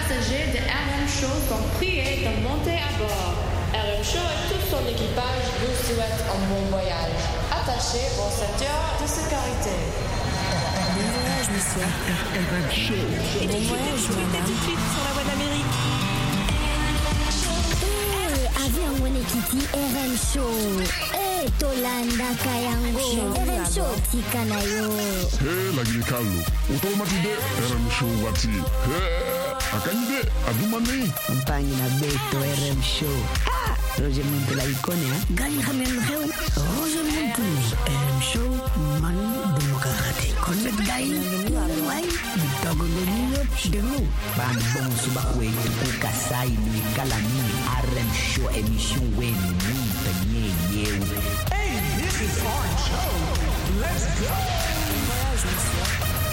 passagers de RM Show sont priés de monter à bord. RM Show et tout son équipage vous souhaitent un bon voyage. Attachez vos ceintures de sécurité. Bon voyage, monsieur. RM Show. Bon voyage, madame. Tout de suite sur la voie d'Amérique. Avion Wenekiti RM Show. Tolanda Kayango. RM Show Tikanayo. Lagi Carlo. Automatide RM Show wati. Akanyide adumani. Campagne na beto RM Show. Roger Montela icone, Gani Hamem Heu. Roger Montela RM Show man demokrate. Connect dai. Wai. Bitagolonio demo. Ban bon subakwe tu kasai ni kalani RM Show émission wen ni tanye yeu. Hey, this is RM Show. Let's go. Bon voyage, monsieur.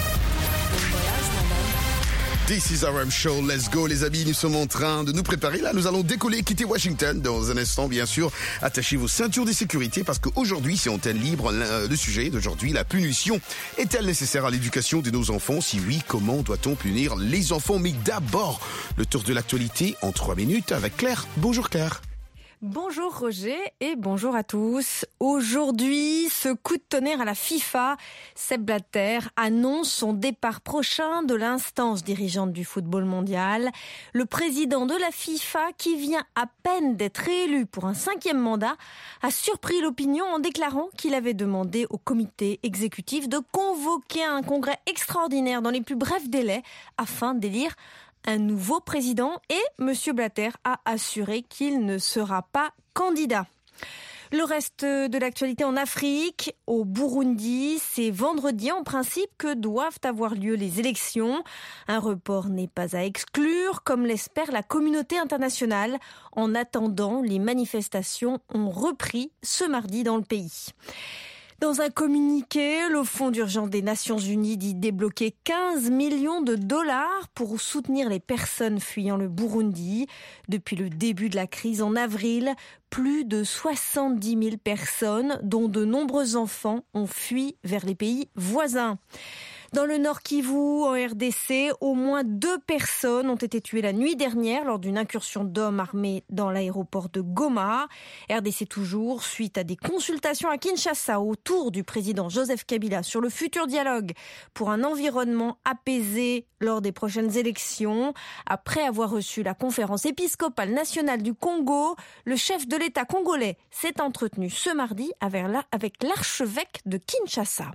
Bon voyage, madame. This is RM Show, let's go les amis, nous sommes en train de nous préparer, là nous allons décoller, quitter Washington dans un instant bien sûr, attachez vos ceintures de sécurité parce qu'aujourd'hui c'est antenne libre, le sujet d'aujourd'hui, la punition est-elle nécessaire à l'éducation de nos enfants? Si oui, comment doit-on punir les enfants? Mais d'abord, le tour de l'actualité en 3 minutes avec Claire. Bonjour Claire. Bonjour Roger et bonjour à tous. Aujourd'hui, ce coup de tonnerre à la FIFA, Sepp Blatter annonce son départ prochain de l'instance dirigeante du football mondial. Le président de la FIFA, qui vient à peine d'être réélu pour un 5e mandat, a surpris l'opinion en déclarant qu'il avait demandé au comité exécutif de convoquer un congrès extraordinaire dans les plus brefs délais afin d'élire un nouveau président et M. Blatter a assuré qu'il ne sera pas candidat. Le reste de l'actualité en Afrique, au Burundi, c'est vendredi en principe que doivent avoir lieu les élections. Un report n'est pas à exclure, comme l'espère la communauté internationale. En attendant, les manifestations ont repris ce mardi dans le pays. Dans un communiqué, le Fonds d'urgence des Nations Unies dit débloquer 15 millions de dollars pour soutenir les personnes fuyant le Burundi. Depuis le début de la crise en avril, plus de 70 000 personnes, dont de nombreux enfants, ont fui vers les pays voisins. Dans le Nord Kivu, en RDC, au moins 2 personnes ont été tuées la nuit dernière lors d'une incursion d'hommes armés dans l'aéroport de Goma. RDC toujours, suite à des consultations à Kinshasa autour du président Joseph Kabila sur le futur dialogue pour un environnement apaisé lors des prochaines élections. Après avoir reçu la conférence épiscopale nationale du Congo, le chef de l'État congolais s'est entretenu ce mardi avec l'archevêque de Kinshasa.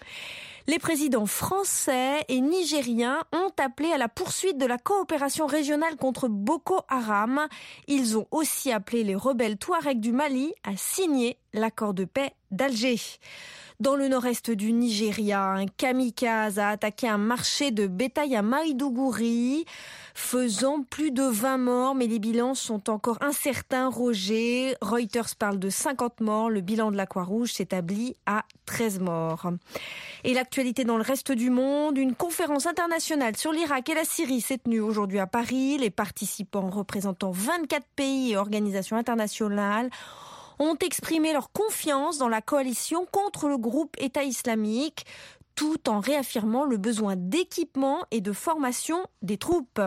Les présidents français et nigériens ont appelé à la poursuite de la coopération régionale contre Boko Haram. Ils ont aussi appelé les rebelles touaregs du Mali à signer l'accord de paix d'Alger. Dans le nord-est du Nigeria, un kamikaze a attaqué un marché de bétail à Maïdougouri, faisant plus de 20 morts, mais les bilans sont encore incertains, Roger. Reuters parle de 50 morts, le bilan de la Croix-Rouge s'établit à 13 morts. Et l'actualité dans le reste du monde, une conférence internationale sur l'Irak et la Syrie s'est tenue aujourd'hui à Paris. Les participants représentant 24 pays et organisations internationales ont exprimé leur confiance dans la coalition contre le groupe État islamique, tout en réaffirmant le besoin d'équipement et de formation des troupes.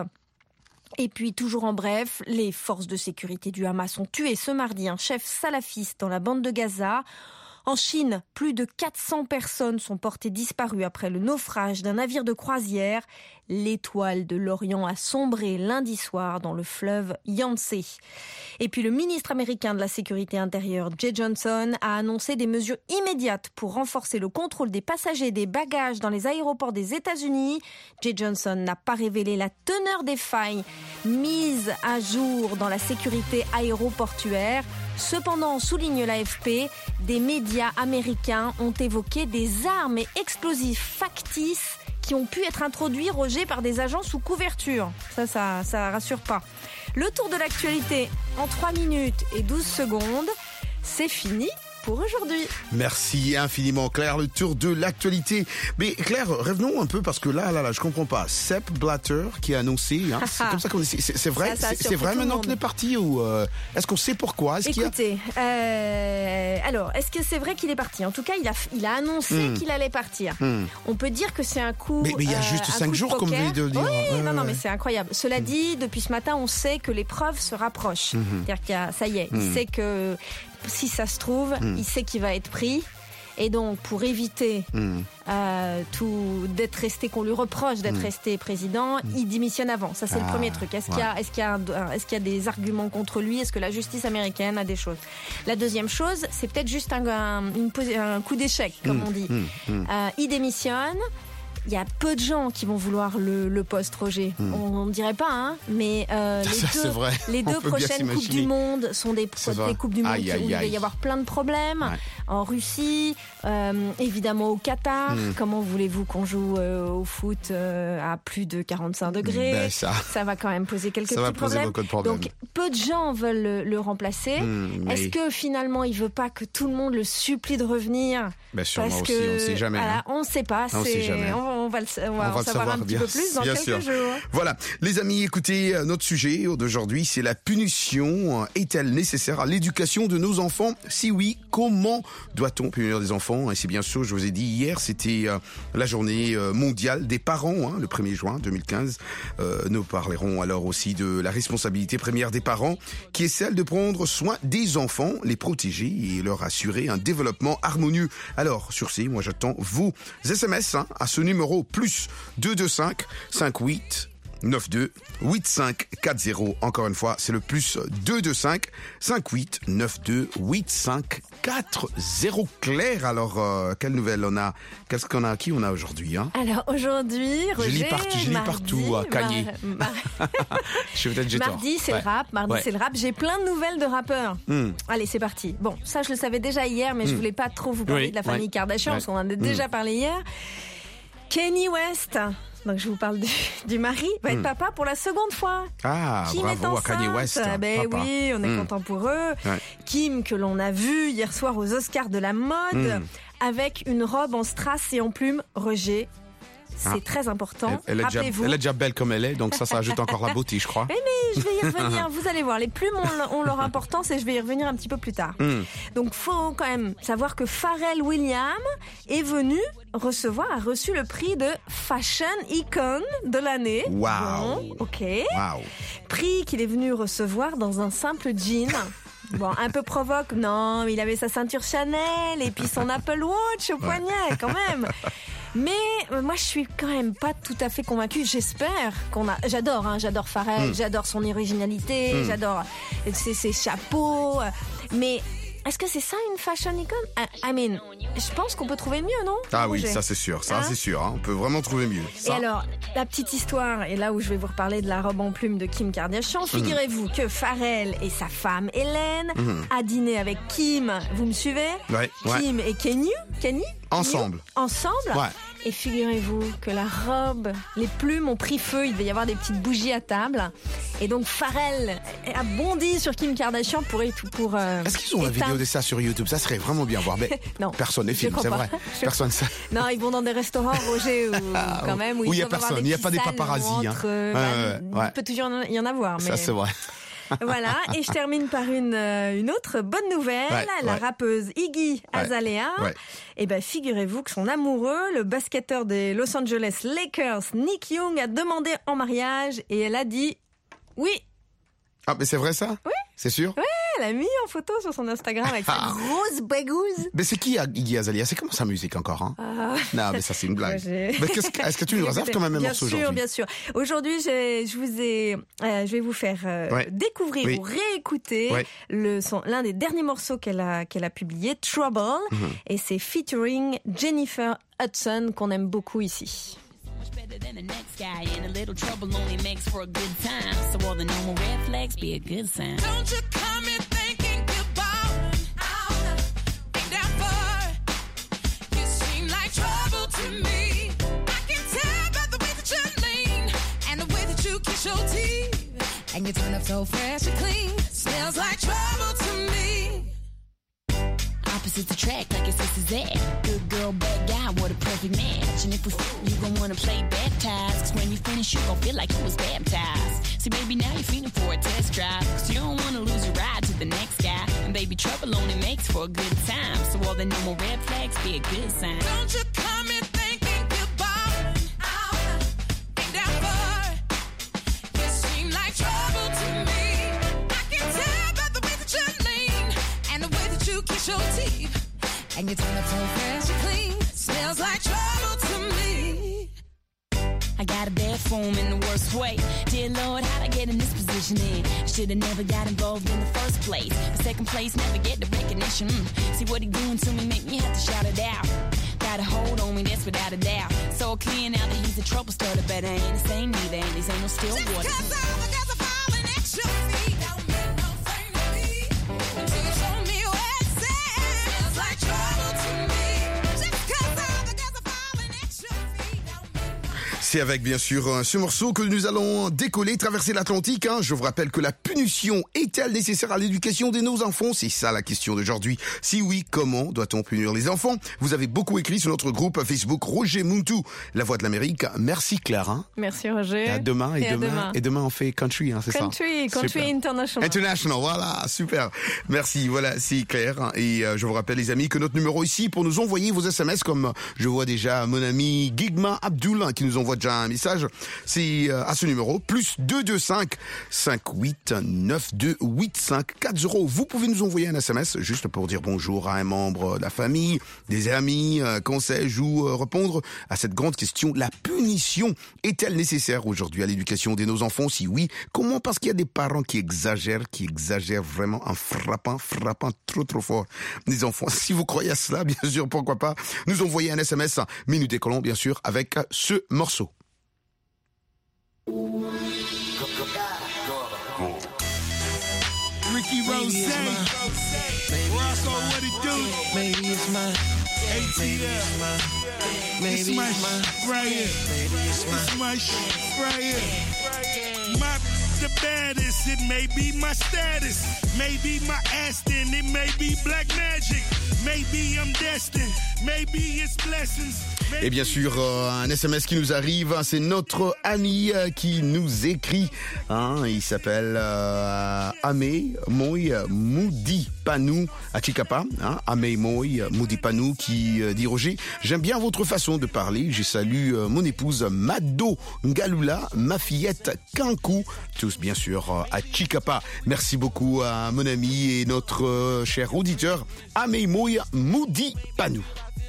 Et puis, toujours en bref, les forces de sécurité du Hamas ont tué ce mardi un chef salafiste dans la bande de Gaza. En Chine, plus de 400 personnes sont portées disparues après le naufrage d'un navire de croisière. L'Étoile de l'Orient a sombré lundi soir dans le fleuve Yangtze. Et puis le ministre américain de la Sécurité intérieure, Jeh Johnson, a annoncé des mesures immédiates pour renforcer le contrôle des passagers et des bagages dans les aéroports des États-Unis. Jeh Johnson n'a pas révélé la teneur des failles mises à jour dans la sécurité aéroportuaire. Cependant, souligne l'AFP, des médias américains ont évoqué des armes et explosifs factices qui ont pu être introduits, Roger, par des agents sous couverture. Ça rassure pas. Le tour de l'actualité en 3 minutes et 12 secondes, c'est fini. pour aujourd'hui. Merci infiniment Claire, le tour de l'actualité. Mais Claire, revenons un peu parce que là, je comprends pas. Sepp Blatter qui a annoncé, hein, c'est comme ça qu'on dit, c'est vrai, c'est vrai maintenant qu'il est parti ou est-ce qu'on sait pourquoi? Écoutez, alors, est-ce que c'est vrai qu'il est parti? En tout cas, il a annoncé qu'il allait partir. On peut dire que c'est un coup. Mais il y a juste 5 jours, comme vous venez de le dire. Oui, non, mais c'est incroyable. Cela dit, depuis ce matin, on sait que les preuves se rapprochent. C'est-à-dire qu'il y a, ça y est, il sait que si ça se trouve, il sait qu'il va être pris. Et donc, pour éviter d'être resté, qu'on lui reproche d'être resté président, il démissionne avant. Ça, c'est le premier truc. Est-ce qu'il y a des arguments contre lui? Est-ce que la justice américaine a des choses? La deuxième chose, c'est peut-être juste un coup d'échec, comme on dit. Il démissionne. Il y a peu de gens qui vont vouloir le poste, Roger. On ne dirait pas, hein, mais les deux prochaines Coupes du Monde sont des Coupes du Monde où il va y avoir plein de problèmes. En Russie, évidemment au Qatar. Comment voulez-vous qu'on joue au foot à plus de 45 degrés? Ça va quand même poser quelques petits problèmes. Donc, peu de gens veulent le remplacer. Est-ce que finalement, il ne veut pas que tout le monde le supplie de revenir? Sûrement parce que, on ne sait jamais. Voilà, on ne sait pas. On va en savoir un petit peu plus dans quelques jours. Voilà, les amis, écoutez, notre sujet d'aujourd'hui, c'est la punition. Est-elle nécessaire à l'éducation de nos enfants? Si oui, comment doit-on punir des enfants? Et c'est bien sûr, je vous ai dit hier, c'était la journée mondiale des parents, le 1er juin 2015. Nous parlerons alors aussi de la responsabilité première des parents, qui est celle de prendre soin des enfants, les protéger et leur assurer un développement harmonieux. Alors, sur ce, moi j'attends vos SMS à ce numéro plus 225 58 92 8540. Encore une fois, c'est le plus 225 58 92 8540. Claire, alors quelle nouvelle on a? Qu'est-ce qu'on a? Qui on a aujourd'hui, hein? Alors aujourd'hui, Roger, je lis partout à Kanye. Mardi, c'est le rap. C'est le rap. J'ai plein de nouvelles de rappeurs. Allez, c'est parti. Bon, ça je le savais déjà hier, mais je voulais pas trop vous parler de la famille Kardashian parce qu'on en a déjà parlé hier. Kanye West, donc je vous parle du mari, va être papa pour la seconde fois. Kim bravo à Kanye West. Oui, on est content pour eux. Kim, que l'on a vu hier soir aux Oscars de la mode, avec une robe en strass et en plumes. Roger, c'est très important. Elle est déjà belle comme elle est, donc ça ajoute encore la beauté, je crois. Mais je vais y revenir, vous allez voir. Les plumes ont leur importance et je vais y revenir un petit peu plus tard. Donc, faut quand même savoir que Pharrell Williams a reçu le prix de Fashion Icon de l'année. Wow. Ok. Wow. Prix qu'il est venu recevoir dans un simple jean. Bon, un peu provoque. Non, il avait sa ceinture Chanel et puis son Apple Watch au poignet, quand même. Mais moi, je suis quand même pas tout à fait convaincue. J'espère j'adore Pharrell, j'adore son originalité, j'adore ses chapeaux. Mais est-ce que c'est ça une fashion icon? Je pense qu'on peut trouver mieux, non? Oui, ça c'est sûr. C'est sûr. On peut vraiment trouver mieux. Et alors, la petite histoire, et là où je vais vous reparler de la robe en plume de Kim Kardashian, figurez-vous que Pharrell et sa femme Hélène a dîné avec Kim. Vous me suivez? Kim et Kenny Ensemble. Ouais. Et figurez-vous que la robe, les plumes ont pris feu. Il devait y avoir des petites bougies à table. Et donc Pharrell a bondi sur Kim Kardashian pour est-ce qu'ils ont la vidéo de ça sur YouTube? Ça serait vraiment bien à voir. Mais non, personne ne filme, c'est vrai. Personne ça. Non, ils vont dans des restaurants, Roger, quand même. Où il n'y a personne. Il n'y a pas des paparazzis. Il peut toujours y en avoir. Mais... Ça, c'est vrai. Voilà, et je termine par une autre bonne nouvelle. La rappeuse Iggy Azalea. Et figurez-vous que son amoureux, le basketteur des Los Angeles Lakers, Nick Young, a demandé en mariage et elle a dit oui. Ah, mais c'est vrai ça? Oui. C'est sûr? Ouais, elle a mis en photo sur son Instagram avec sa grosse bagouze. Mais c'est qui Iggy Azalea? C'est comment sa musique encore, hein? Non, mais ça c'est une blague. Mais est-ce que tu nous réserves quand même un morceau aujourd'hui? Bien sûr. Aujourd'hui, je vais vous faire découvrir ou réécouter l'un des derniers morceaux qu'elle a publié, Trouble, et c'est featuring Jennifer Hudson qu'on aime beaucoup ici. Better than the next guy, and a little trouble only makes for a good time. So all the normal red flags be a good sign. Don't you come in thinking goodbye. Ain't that far? You seem like trouble to me. I can tell by the way that you lean and the way that you kiss your teeth. And you turn up so fresh and clean. Smells like trouble to me. I Opposites attract like it's this is that. Good girl, bad guy, what a perfect match. And if we you gon' wanna play baptized. Cause when you finish, you gon' feel like you was baptized. See, baby, now you're feeling for a test drive. Cause you don't wanna lose your ride to the next guy. And baby, trouble only makes for a good time. So all the normal red flags be a good sign. Don't you come in thinking you're bombing out. Ain't that far? You seem like trouble to me. I can tell by the way that you lean and the way that you kiss your teeth. And you turn up so fast you clean. Smells like trouble to me. I got a bad form in the worst way. Dear Lord, how'd I get in this position in? Should've never got involved in the first place. The second place, never get the recognition. See what he doing to me, make me have to shout it out. Got a hold on me, that's without a doubt. So clear now that he's a trouble starter, but I ain't the same neither, and these ain't no still water. Just 'cause I'm falling at your feet don't mean no thing to me. Until you show me where it's at. Smells like trouble to me. Just 'cause I'm falling at your feet don't mean no. C'est avec bien sûr ce morceau que nous allons décoller, traverser l'Atlantique. Je vous rappelle que la punition est-elle nécessaire à l'éducation de nos enfants? C'est ça la question d'aujourd'hui. Si oui, comment doit-on punir les enfants? Vous avez beaucoup écrit sur notre groupe Facebook Roger Muntu, la voix de l'Amérique. Merci Claire. Merci Roger. Et à demain. Et demain on fait country, c'est ça? Country International. International, voilà, super. Merci, voilà, c'est Claire. Et je vous rappelle les amis que notre numéro ici pour nous envoyer vos SMS, comme je vois déjà mon ami Gigma Abdul qui nous envoie déjà un message, c'est à ce numéro, plus 225 58 92 85 40. Vous pouvez nous envoyer un SMS juste pour dire bonjour à un membre de la famille, des amis, conseils ou répondre à cette grande question. La punition est-elle nécessaire aujourd'hui à l'éducation de nos enfants? Si oui, comment? Parce qu'il y a des parents qui exagèrent vraiment en frappant trop fort les enfants. Si vous croyez à cela, bien sûr, pourquoi pas nous envoyer un SMS Minute École, bien sûr, avec ce morceau. Ricky Rose, Rocco, what it do? Maybe it's mine. It's my shit right here. It's my shit right here. My the baddest, it may be my status, maybe my Aston, it may be black magic, maybe I'm destined, maybe it's blessings. Et bien sûr, un SMS qui nous arrive, c'est notre ami qui nous écrit. Il s'appelle Ame Moy Moudi Panou à Chicapa. Ame Moy Moudi Panou qui dit Roger, j'aime bien votre façon de parler. Je salue mon épouse Mado Ngalula, ma fillette Kankou, tous bien sûr à Chicapa. Merci beaucoup à mon ami et notre cher auditeur Ame Moy Moudi Panou.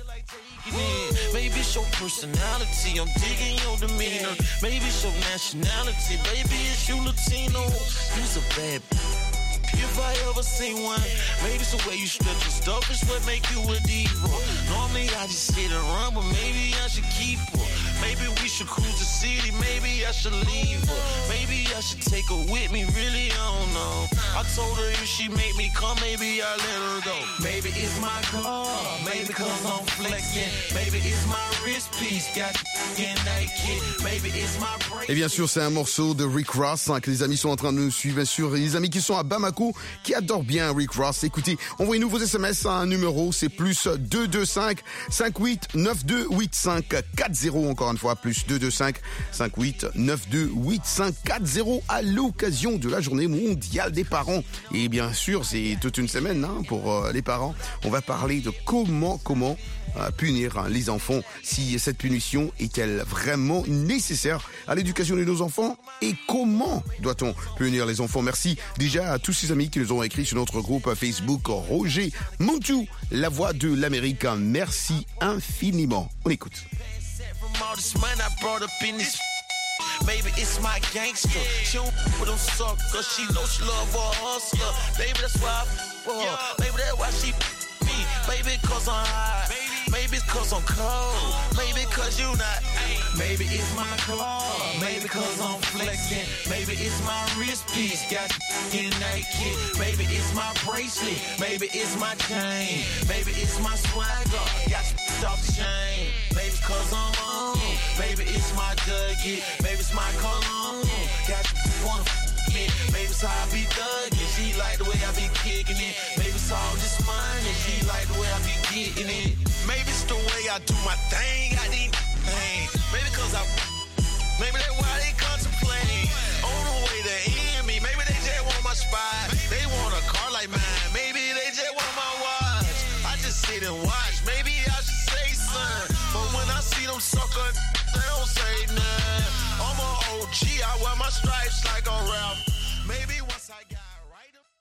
Maybe it's your personality, I'm digging your demeanor. Maybe it's your nationality, baby it's you Latino. You's a bad if I ever seen one. Maybe it's the way you stretch your stuff is what make you a diva. Normally I just sit and run, but maybe I should keep her. Maybe we should cruise the city, maybe I should leave her. Maybe I should take her with me, really I don't know. I told her if she make me come, maybe I let her go. Maybe it's my car, maybe cause I'm flexing. Maybe it's my wrist piece, got getting naked. Maybe it's my brain. Et bien sûr, c'est un morceau de Rick Ross que les amis sont en train de nous suivre. Bien sûr, les amis qui sont à Bamako, qui adorent bien Rick Ross. Écoutez, envoyez-nous vos SMS à un numéro, c'est plus 225 58 92 85 40. Encore une fois, plus 225 58 92 85 40 à l'occasion de la journée mondiale des parents. Et bien sûr, c'est toute une semaine pour les parents. On va parler de comment punir les enfants, si cette punition est-elle vraiment nécessaire à l'éducation de nos enfants et comment doit-on punir les enfants. Merci déjà à tous ces amis qui nous ont écrit sur notre groupe Facebook Roger Muntu, la voix de l'Amérique. Merci infiniment. On écoute. Maybe it's my gangster. She don't with them suckers. She know she love her hustler. Baby, that's why I fuck her. Maybe that's why she me. Maybe cause I'm hot. Maybe it's cause I'm cold. Maybe cause you not. Maybe it's my car. Maybe cause I'm flexing. Maybe it's my wrist piece. Got you naked. Maybe it's my bracelet. Maybe it's my chain. Maybe it's my swagger. Got you off the chain. Maybe cause I'm on. Maybe it's my Dougie. Maybe it's my cologne. Got you wanna me. Maybe it's how I be thugging. She like the way I be kicking it. Maybe it's all just mine and she like the way I be getting it. Maybe it's the way I do my thing. I need pain. Maybe maybe that's why they contemplate on the way to end me. Maybe they just want my spot. They want a car like mine. Maybe they just want my watch. I just sit and watch. Maybe I should say something. But when I see them sucker, they don't say nothing. I'm a OG. I wear my stripes like a rap. Maybe once I got right up.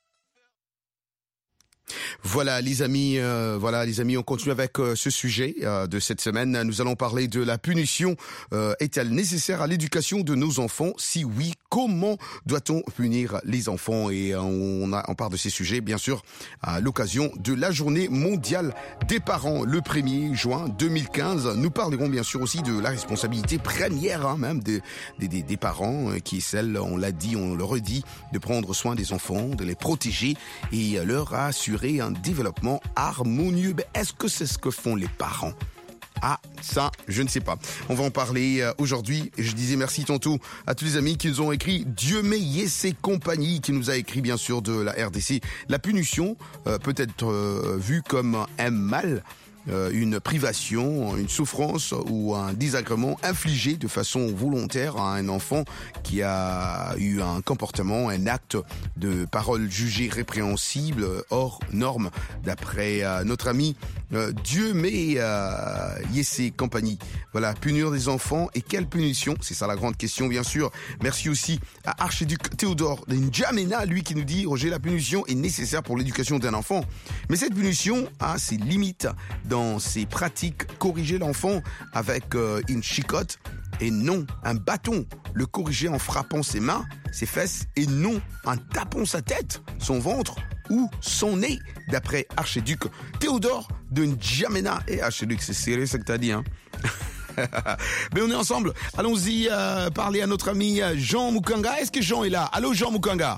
Voilà les amis, on continue avec ce sujet de cette semaine. Nous allons parler de la punition. Est-elle nécessaire à l'éducation de nos enfants? Si oui, comment doit-on punir les enfants? Et on parle de ces sujets, bien sûr, à l'occasion de la journée mondiale des parents, le 1er juin 2015. Nous parlerons bien sûr aussi de la responsabilité première même des parents, qui est celle, on l'a dit, on le redit, de prendre soin des enfants, de les protéger et leur assurer un développement harmonieux. Mais est-ce que c'est ce que font les parents? Ah, ça, je ne sais pas. On va en parler aujourd'hui. Je disais merci tantôt à tous les amis qui nous ont écrit. Dieu Meillé, ses compagnies, qui nous a écrit bien sûr de la RDC. La punition peut être vue comme un mal, une privation, une souffrance ou un désagrément infligé de façon volontaire à un enfant qui a eu un comportement, un acte de parole jugée répréhensible, hors norme, d'après notre ami Dieu Yessé compagnie. Voilà, punir des enfants. Et quelle punition? C'est ça la grande question, bien sûr. Merci aussi à Archiduc Théodore de N'Djamena, lui qui nous dit: Roger, la punition est nécessaire pour l'éducation d'un enfant. Mais cette punition a ses limites dans ses pratiques. Corriger l'enfant avec une chicotte et non un bâton. Le corriger en frappant ses mains, ses fesses, et non en tapant sa tête, son ventre ou son nez, d'après Archiduc Théodore de N'Djamena. Et Archiduc, c'est sérieux ce que t'as dit, hein? Mais on est ensemble. Allons-y parler à notre ami Jean Mukanga. Est-ce que Jean est là? Allô, Jean Mukanga?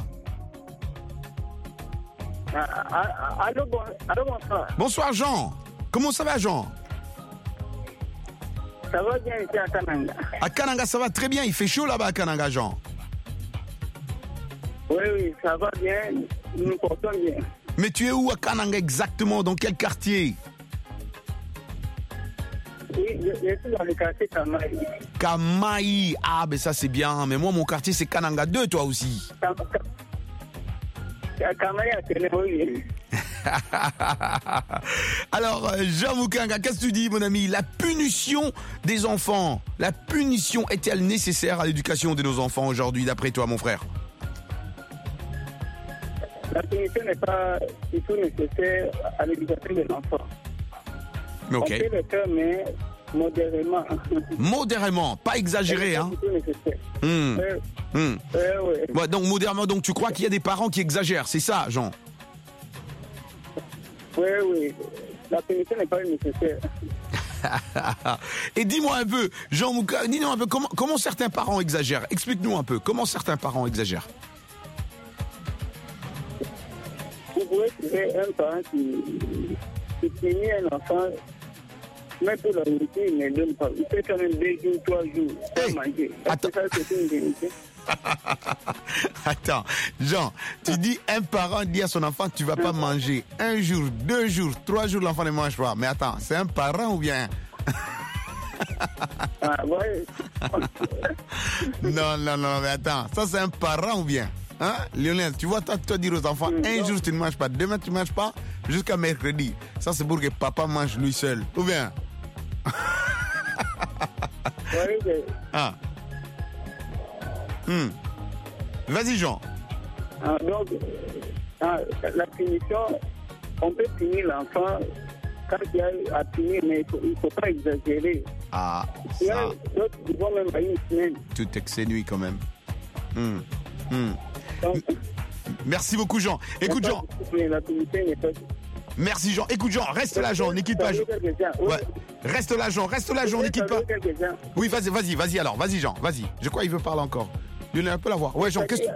Allô, bonsoir. Bonsoir, Jean. Comment ça va, Jean? Ça va bien ici à Kananga. À Kananga, ça va très bien. Il fait chaud là-bas à Kananga, Jean. Oui, ça va bien. Nous nous portons bien. Mais tu es où à Kananga exactement? Dans quel quartier? Oui, je suis dans le quartier Kamaï. Kamaï. Ah, ben ça c'est bien. Mais moi, mon quartier, c'est Kananga 2, toi aussi. Kamaï à Téné, oui. Alors, Jean Mukanga, qu'est-ce que tu dis, mon ami? La punition des enfants. La punition est-elle nécessaire à l'éducation de nos enfants aujourd'hui, d'après toi, mon frère? La punition n'est pas du tout nécessaire à l'éducation de l'enfant. Ok. On peut le faire, mais modérément. Modérément, pas exagéré, hein? C'est nécessaire. Oui. Ouais, donc, modérément, donc tu crois qu'il y a des parents qui exagèrent, c'est ça, Jean? Oui. La punition n'est pas nécessaire. Et dis-moi un peu, Jean Mouka, dis-nous un peu comment certains parents exagèrent. Explique-nous un peu comment certains parents exagèrent. Vous pouvez trouver un parent qui punit un enfant, mais pour la nourriture, il ne donne pas. Il fait quand même 2 jours, 3 jours sans manger. Attends. Ça, c'est une vérité. Attends, Jean, tu dis un parent dit à son enfant que tu vas pas manger 1 jour, 2 jours, 3 jours, l'enfant ne mange pas. Mais attends, c'est un parent ou bien? Ouais. Non, mais attends, ça c'est un parent ou bien? Hein, Lionel, tu vois, toi dire aux enfants, un jour tu ne manges pas, demain tu ne manges pas, jusqu'à mercredi. Ça c'est pour que papa mange lui seul, ou bien? Ah. Vas-y, Jean. Donc, la punition, on peut punir l'enfant quand il y a à punir, mais il ne faut pas exagérer. Ah, il y a d'autres qui vont même à une semaine. Tout exténué quand même. Donc, merci beaucoup, Jean. Écoute, Jean. La punition n'est pas... Merci, Jean. Écoute, Jean, reste là, Jean, n'équipe pas. Ouais. Reste là, Jean, n'équipe pas. Oui, vas-y alors, vas-y, Jean, vas-y. Je crois qu'il veut parler encore. Il un peu la voir. Ouais, Jean, qu'est-ce que tu...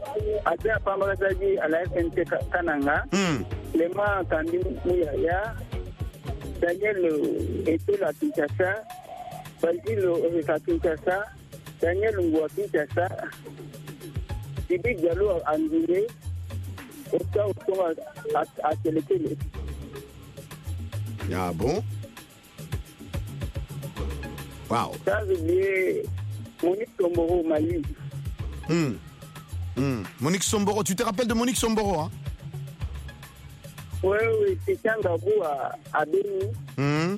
À la FNT Kananga, les mains Kandi Mouyaya, Daniel était à Kinshasa, Basile est à Kinshasa, Daniel Ngou à Kinshasa, Bibi Diallo à Ndoué, Oka à Télétélé. Ah bon? Wow. Ça, j'ai oublié Monique Somboro au Mali. Monique Somboro, tu te rappelles de Monique Somboro, hein? Oui, c'était un Gabou à Béni.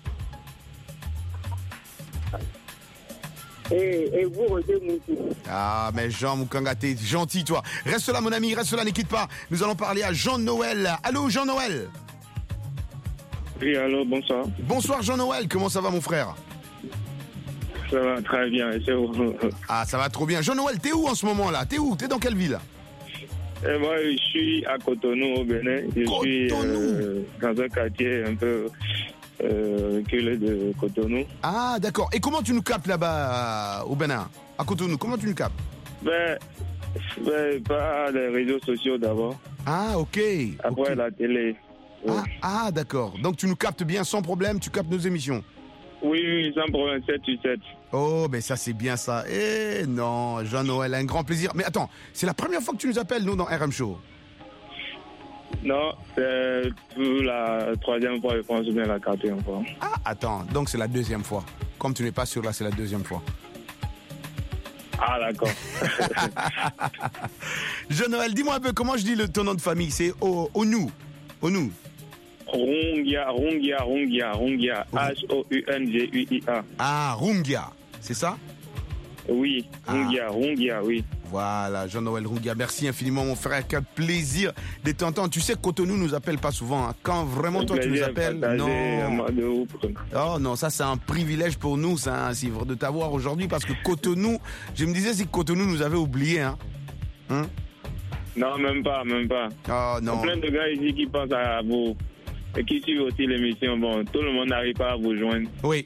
Et vous, Roger Moutou. Ah, mais Jean Moukanga, t'es gentil, toi. Reste là, mon ami, reste là, ne quitte pas. Nous allons parler à Jean-Noël. Allô, Jean-Noël? Oui, allô, bonsoir. Bonsoir, Jean-Noël. Comment ça va, mon frère? Ça va très bien. C'est où? Ah, ça va trop bien. Jean-Noël, t'es où en ce moment, là? T'es où? T'es dans quelle ville? Moi, je suis à Cotonou, au Bénin. Je suis dans un quartier un peu reculé de Cotonou. Ah, d'accord. Et comment tu nous captes là-bas, au Bénin, à Cotonou? Comment tu nous captes? Ben, par les réseaux sociaux d'abord. Ah, ok. Après, la télé. Ah, d'accord. Donc, tu nous captes bien, sans problème, tu captes nos émissions? Oui, sans problème, 7-8-7. Oh, ben ça, c'est bien ça. Eh non, Jean-Noël, un grand plaisir. Mais attends, c'est la première fois que tu nous appelles, nous, dans RM Show? Non, c'est la troisième fois, je pense, bien la quatrième fois. Ah, attends, donc c'est la deuxième fois. Comme tu n'es pas sûr là, c'est la deuxième fois. Ah, d'accord. Jean-Noël, dis-moi un peu comment je dis ton nom de famille. C'est Onou. Onou. Rungia. H-O-U-N-G-U-I-A. Ah, Rungia, c'est ça? Oui, Rungia, oui. Voilà, Jean-Noël Rungia, merci infiniment mon frère, quel plaisir de t'entendre. Tu sais que Cotonou nous appelle pas souvent, hein. Quand vraiment toi tu nous appelles, non. Oh non, ça c'est un privilège pour nous, ça, de t'avoir aujourd'hui, parce que Cotonou, je me disais si Cotonou nous avait oublié, hein. Non, même pas. Oh non. Plein de gars ici qui pensent à vous. Et qui suivent aussi l'émission, bon, tout le monde n'arrive pas à vous joindre. Oui.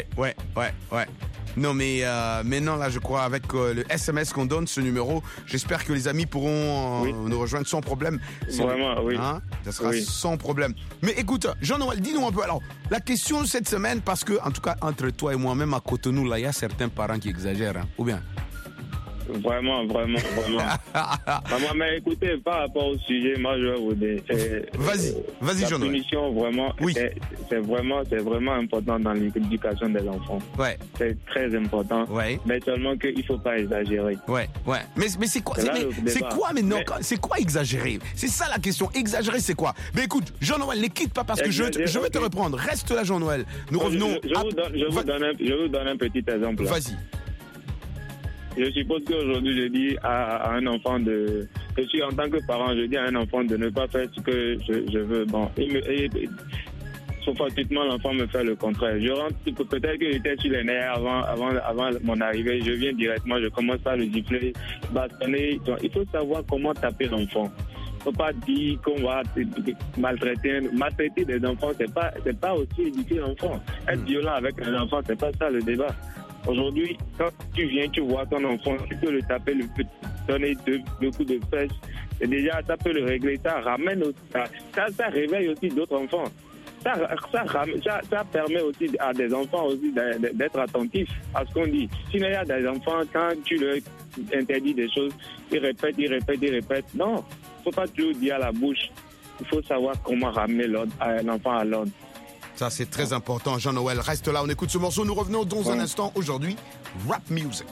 Non, mais maintenant, là, je crois, avec le SMS qu'on donne, ce numéro, j'espère que les amis pourront nous rejoindre sans problème. Vraiment, oui. Hein, ça sera sans problème. Mais écoute, Jean-Noël, dis-nous un peu. Alors, la question cette semaine, parce que, en tout cas, entre toi et moi-même à Cotonou, là, il y a certains parents qui exagèrent, hein, ou bien? Vraiment. Maman, mais écoutez, par rapport au sujet, moi je vais vous dire. Vas-y, Jean-Noël. La punition, vraiment, c'est vraiment important dans l'éducation des enfants. Ouais. C'est très important. Ouais. Mais seulement qu'il ne faut pas exagérer. Ouais. Mais c'est quoi? C'est quoi exagérer? C'est ça la question. Exagérer, c'est quoi? Mais écoute, Jean-Noël, ne quitte pas parce que je vais te reprendre. Reste là, Jean-Noël. Nous revenons. Je vous donne un petit exemple. Vas-y. Je suppose qu'aujourd'hui, je dis à un enfant je suis en tant que parent, je dis à un enfant de ne pas faire ce que je veux. Bon, sauf fortuitement, l'enfant me fait le contraire. Je rentre, peut-être que j'étais sur les nerfs avant mon arrivée. Je viens directement, je commence par le gifler, bastonner. Donc, il faut savoir comment taper l'enfant. Il ne faut pas dire qu'on va maltraiter. Maltraiter des enfants, c'est pas aussi éduquer l'enfant. Être violent avec un enfant, c'est pas ça le débat. Aujourd'hui, quand tu viens, tu vois ton enfant, tu peux le taper, donner deux coups de fesse. Et déjà, ça peut le régler. Ça ramène aussi, ça réveille aussi d'autres enfants. Ça permet aussi à des enfants aussi d'être attentifs à ce qu'on dit. Sinon, il y a des enfants, quand tu leur interdis des choses, ils répètent. Non, il ne faut pas toujours dire à la bouche. Il faut savoir comment ramener l'enfant à l'ordre. Ça, c'est très important. Jean-Noël, reste là. On écoute ce morceau. Nous revenons dans un instant. Aujourd'hui, rap music.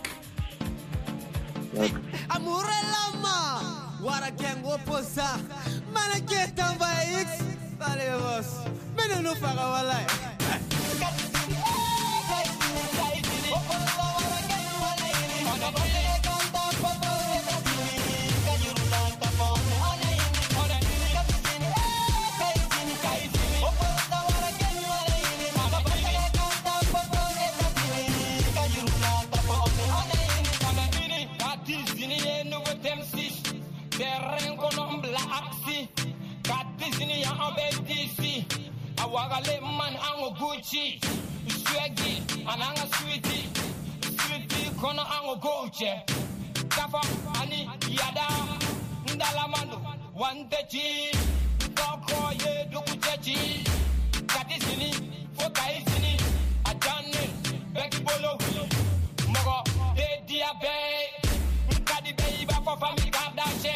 Wagale man ango Gucci, swaggy, ananga sweetie kono ango Gucci. Kafa ani yada, ndalamando wantechi, doko ye dukuchechi. Katisini, fokaisini, ajane, beki bolo, mogo de diabe, kadi beiba for family Kardashian,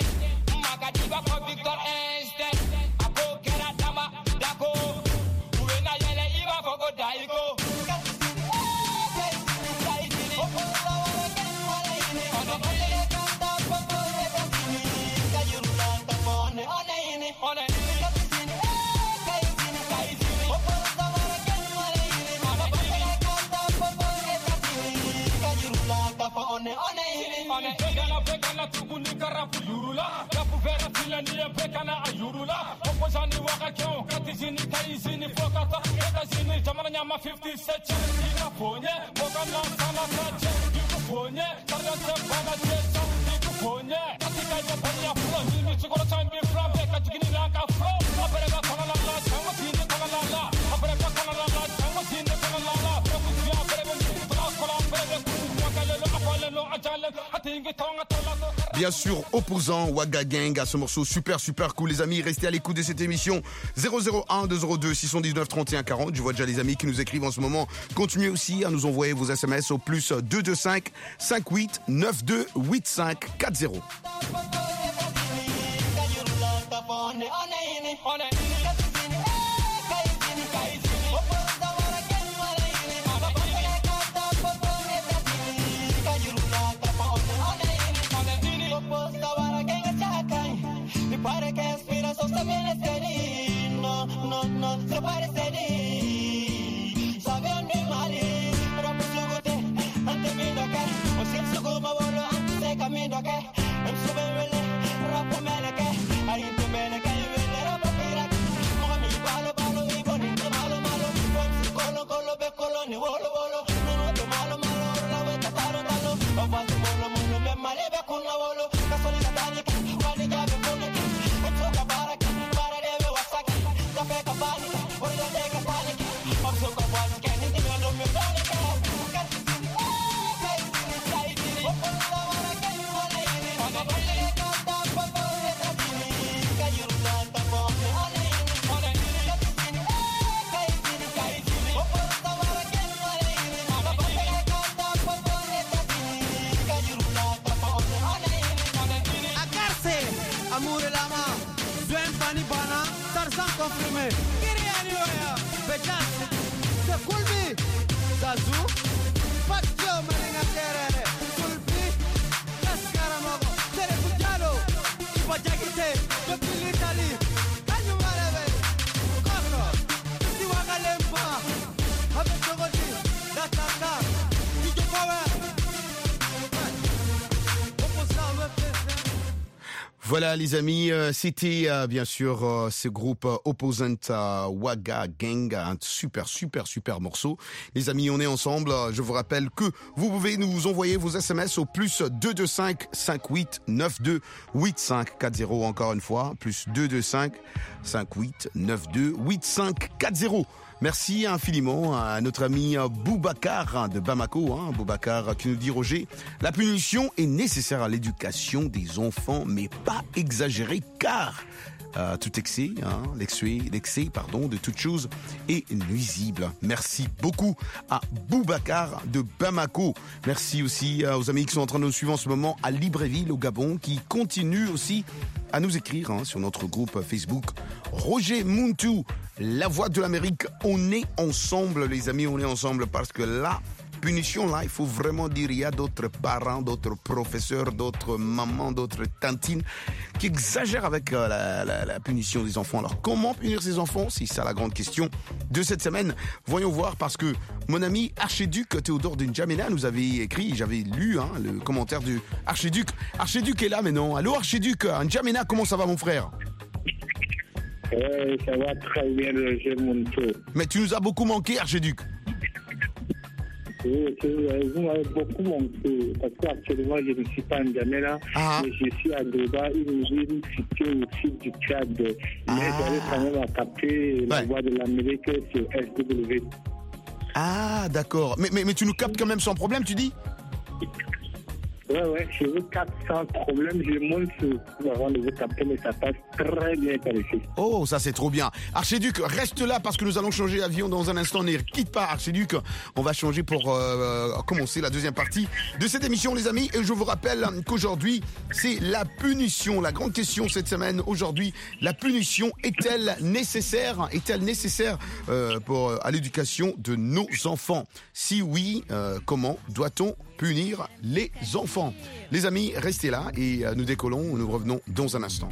magadiba for Victor Einstein, abo kera dama dako. yurula rapu vera filani bekana ayurula opozani wakakyo katizini kaizini fokata etazini jamana nyama 50 seche ina ponye bogana sana sache diku ponye kargante bana checha diku ponye katika japania flow himi chikoro chambi from beka jigini laka flow aperega kanala la chama tine kanala la aperega kanala la chama tine kanala la prokusia aperega kola aperega wakalelo apalelo ajale atingi tonga tola. Bien sûr, opposant Wagga Gang à ce morceau super cool. Les amis, restez à l'écoute de cette émission. 001 202 619 31 40. Je vois déjà les amis qui nous écrivent en ce moment. Continuez aussi à nous envoyer vos SMS au plus 225 58 92 85 40. Para que aspira sos también no se parece ni sabiendo y mal pero pues yo gote ante mi no que o si su como bolo antes de camino que en su bebé rapo me que ahí te me que yo rapo mira como mi palo y bonito malo con colo be coloni bolo no te malo la vuelta talo o va tu bolo me male be con la bolo casualidad tánica vale ya me pone confirmé. Kiriani Bekas, de Kulbi, Zazu, Patio Marina Terere, Kulbi, Cascaramago, Tere Fujalo, Ipajagite, Dopil Italy, Kanyu Marebe, Koko, Tiwaga Lempa, Habe Chogoti, Lataka, Tijo Power. Voilà les amis, c'était bien sûr ce groupe Opposant Wagga Gang, un super morceau. Les amis, on est ensemble. Je vous rappelle que vous pouvez nous envoyer vos SMS au plus 225 58 92 85 40 encore une fois, plus 225 58 92 85 40. Merci infiniment à notre ami Boubacar de Bamako, Boubacar qui nous dit Roger, la punition est nécessaire à l'éducation des enfants, mais pas exagérée car tout excès, l'excès de toute chose est nuisible. Merci beaucoup à Boubacar de Bamako. Merci aussi aux amis qui sont en train de nous suivre en ce moment à Libreville au Gabon, qui continuent aussi à nous écrire sur notre groupe Facebook Roger Muntu, la voix de l'Amérique. On est ensemble les amis, on est ensemble parce que là, punition là, il faut vraiment dire, il y a d'autres parents, d'autres professeurs, d'autres mamans, d'autres tantines qui exagèrent avec la punition des enfants. Alors comment punir ces enfants? C'est ça la grande question de cette semaine. Voyons voir, parce que mon ami Archiduc Théodore de N'Djamena nous avait écrit, j'avais lu le commentaire du Archiduc. Archiduc est là maintenant. Allô Archiduc, N'Djamena, comment ça va mon frère? Ça va très bien, Roger Muntu. Mais tu nous as beaucoup manqué Archiduc. Oui, vous m'avez beaucoup manqué, parce qu'actuellement je ne suis pas en N'Djamena, mais je suis à Doba, une ville située au sud du Tchad. Mais j'avais quand même à capter la voix de l'Amérique sur SW. Ah, d'accord. Mais tu nous captes quand même sans problème, tu dis? Ouais, je vous capte sans problème. Je monte avant de vous capter, mais ça passe très bien par ici. Oh, ça c'est trop bien. Archiduc, reste là parce que nous allons changer d'avion dans un instant. Ne quitte pas, Archiduc. On va changer pour commencer la deuxième partie de cette émission, les amis. Et je vous rappelle qu'aujourd'hui, c'est la punition. La grande question cette semaine, aujourd'hui, la punition est-elle nécessaire? Est-elle nécessaire à l'éducation de nos enfants? Si oui, comment doit-on punir les enfants? Les amis, restez là et nous décollons, nous revenons dans un instant.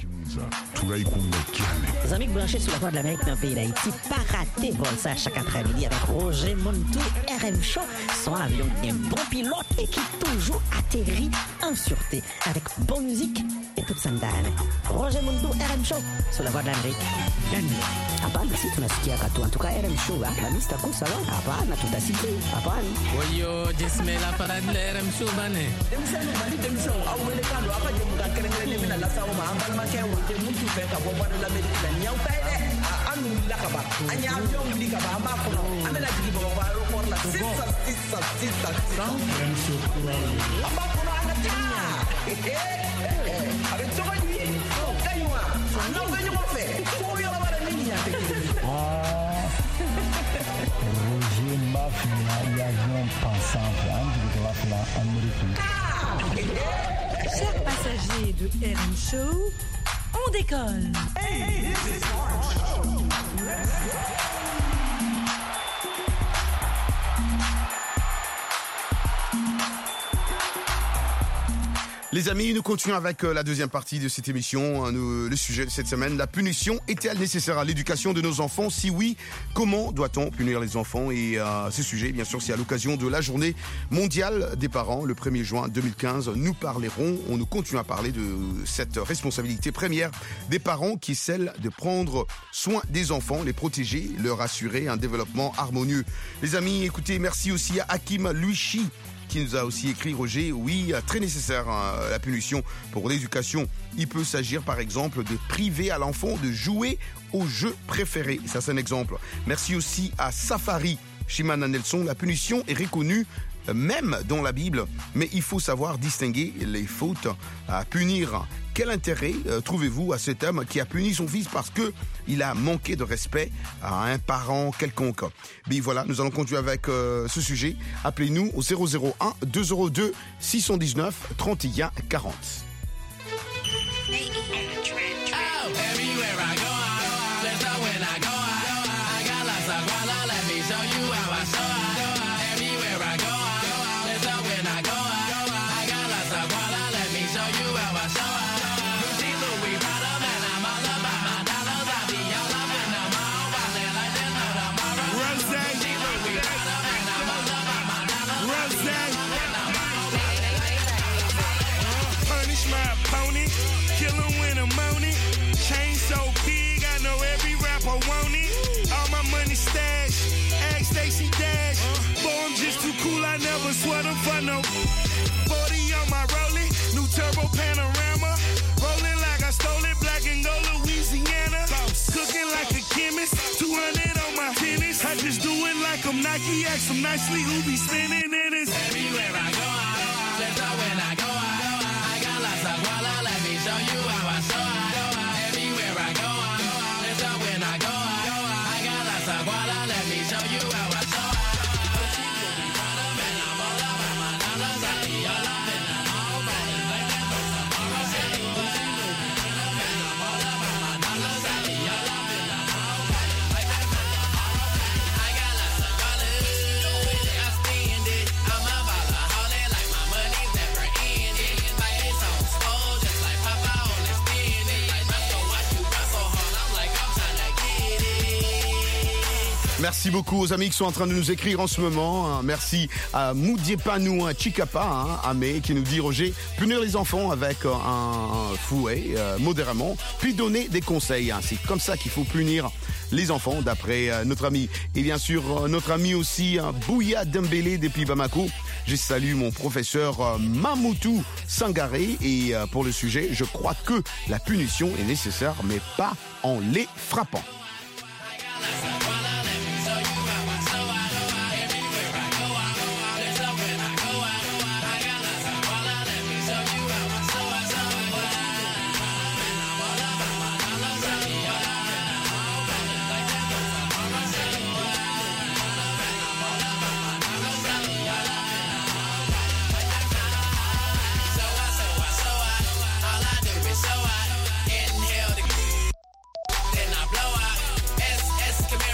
Les amis branchés sur la voie de l'Amérique dans le pays d'Haïti, pas rater vol ça chaque après-midi avec Roger Muntu, RM Show, son avion qui est un bon pilote et qui toujours atterrit en sûreté avec bonne musique et Itu sandane. Roger Mundo RM Show sulla voix d'Amérique. Hapana, si tunasikia katu. En tout cas, RM Show, la mista kusa wa. Hapana, tutasikia. Hapana. Wayo, jismela parad le RM Show bane. Demsano bali demso. Awele kalo apa jemuka kerengene mina la sawo ma ambal ma kewo. Te muntu fe ka bomba de l'Amérique la nyau pele. Anu la ka ba. Anya avion li ka ba amba kono. Amela digi ba ba ro por la. Sisa. RM Show Kurawi. Amba kono ana ta. Avec ce lui, Taïwan, non, mais nous on fait. Pour y avoir la ligne. Roger Mafia, il y a un pensant, Chers passagers de RM Show, on décolle. Hey, this is RM Show. Les amis, nous continuons avec la deuxième partie de cette émission. Le sujet de cette semaine, la punition est-elle nécessaire à l'éducation de nos enfants? Si oui, comment doit-on punir les enfants? Et ce sujet, bien sûr, c'est à l'occasion de la journée mondiale des parents, le 1er juin 2015. Nous continuons à parler de cette responsabilité première des parents qui est celle de prendre soin des enfants, les protéger, leur assurer un développement harmonieux. Les amis, écoutez, merci aussi à Hakim Luichi, qui nous a aussi écrit, Roger, oui, très nécessaire la punition pour l'éducation. Il peut s'agir par exemple de priver à l'enfant de jouer au jeu préféré. Ça, c'est un exemple. Merci aussi à Safari Shimana Nelson. La punition est reconnue même dans la Bible, mais il faut savoir distinguer les fautes à punir. Quel intérêt trouvez-vous à cet homme qui a puni son fils parce que il a manqué de respect à un parent quelconque? Mais voilà, nous allons continuer avec ce sujet. Appelez-nous au 001 202 619 31 40. I never sweat them for no 40 on my rolling, new turbo panorama, rolling like I stole it, black and gold Louisiana, cooking like a chemist, 200 on my tennis, I just do it like I'm Nike, ask them nicely who be spinning in it. Everywhere I go, let's go when I go, I got lots of guala, let me show you how I show I. Everywhere I go, let's go when I go, I got lots of guala, let me show you how I show I. Merci beaucoup aux amis qui sont en train de nous écrire en ce moment. Merci à Moudiepanou Chikapa, Amé, qui nous dit, Roger, punir les enfants avec un fouet, modérément, puis donner des conseils. C'est comme ça qu'il faut punir les enfants, d'après notre ami. Et bien sûr, notre ami aussi, Bouya Dembélé depuis Bamako. Je salue mon professeur Mamoutou Sangaré. Et pour le sujet, je crois que la punition est nécessaire, mais pas en les frappant. Then I blow out SS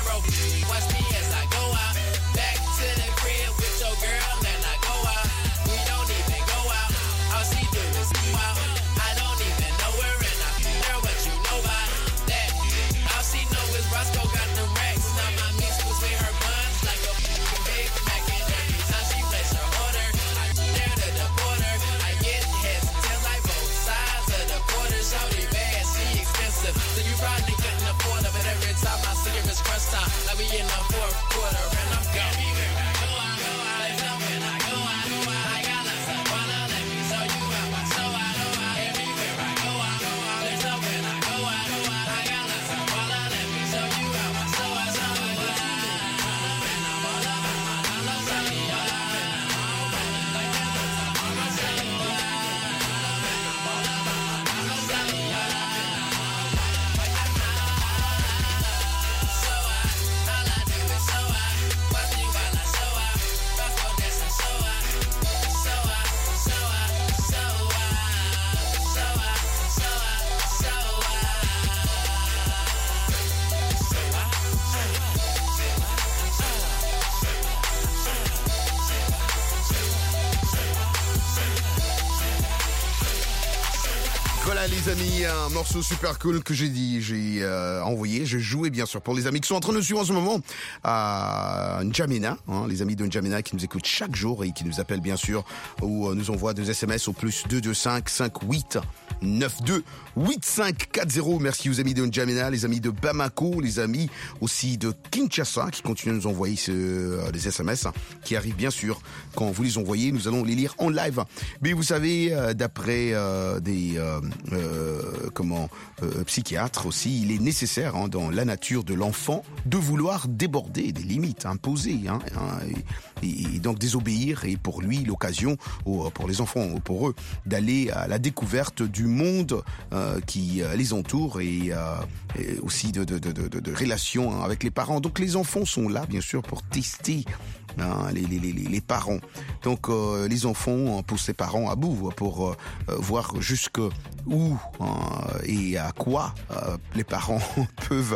don't stop. Like we in the fourth quarter and I'm gone. Everywhere I go, there's somewhere I go, I got lots of water, let me show you how I show I know. Everywhere I go, there's somewhere I go, I got lots of water, let me show you how I show I show. And I'm all about my dollar sign. Voilà les amis, un morceau super cool que j'ai envoyé, j'ai joué bien sûr pour les amis qui sont en train de nous suivre en ce moment à N'Djamena, les amis de N'Djamena qui nous écoutent chaque jour et qui nous appellent bien sûr ou nous envoient des SMS au plus 225 58 92 8540. Merci aux amis de N'Djamena, les amis de Bamako, les amis aussi de Kinshasa qui continuent de nous envoyer des SMS qui arrivent bien sûr. Quand vous les envoyez, nous allons les lire en live. Mais vous savez, d'après des psychiatres aussi, il est nécessaire dans la nature de l'enfant de vouloir déborder des limites imposées et donc désobéir, et pour lui l'occasion, ou pour les enfants ou pour eux, d'aller à la découverte du monde qui les entoure et aussi de relations avec les parents. Donc les enfants sont là bien sûr pour tester les parents. Donc les enfants poussent les parents à bout pour voir jusqu'où et à quoi les parents peuvent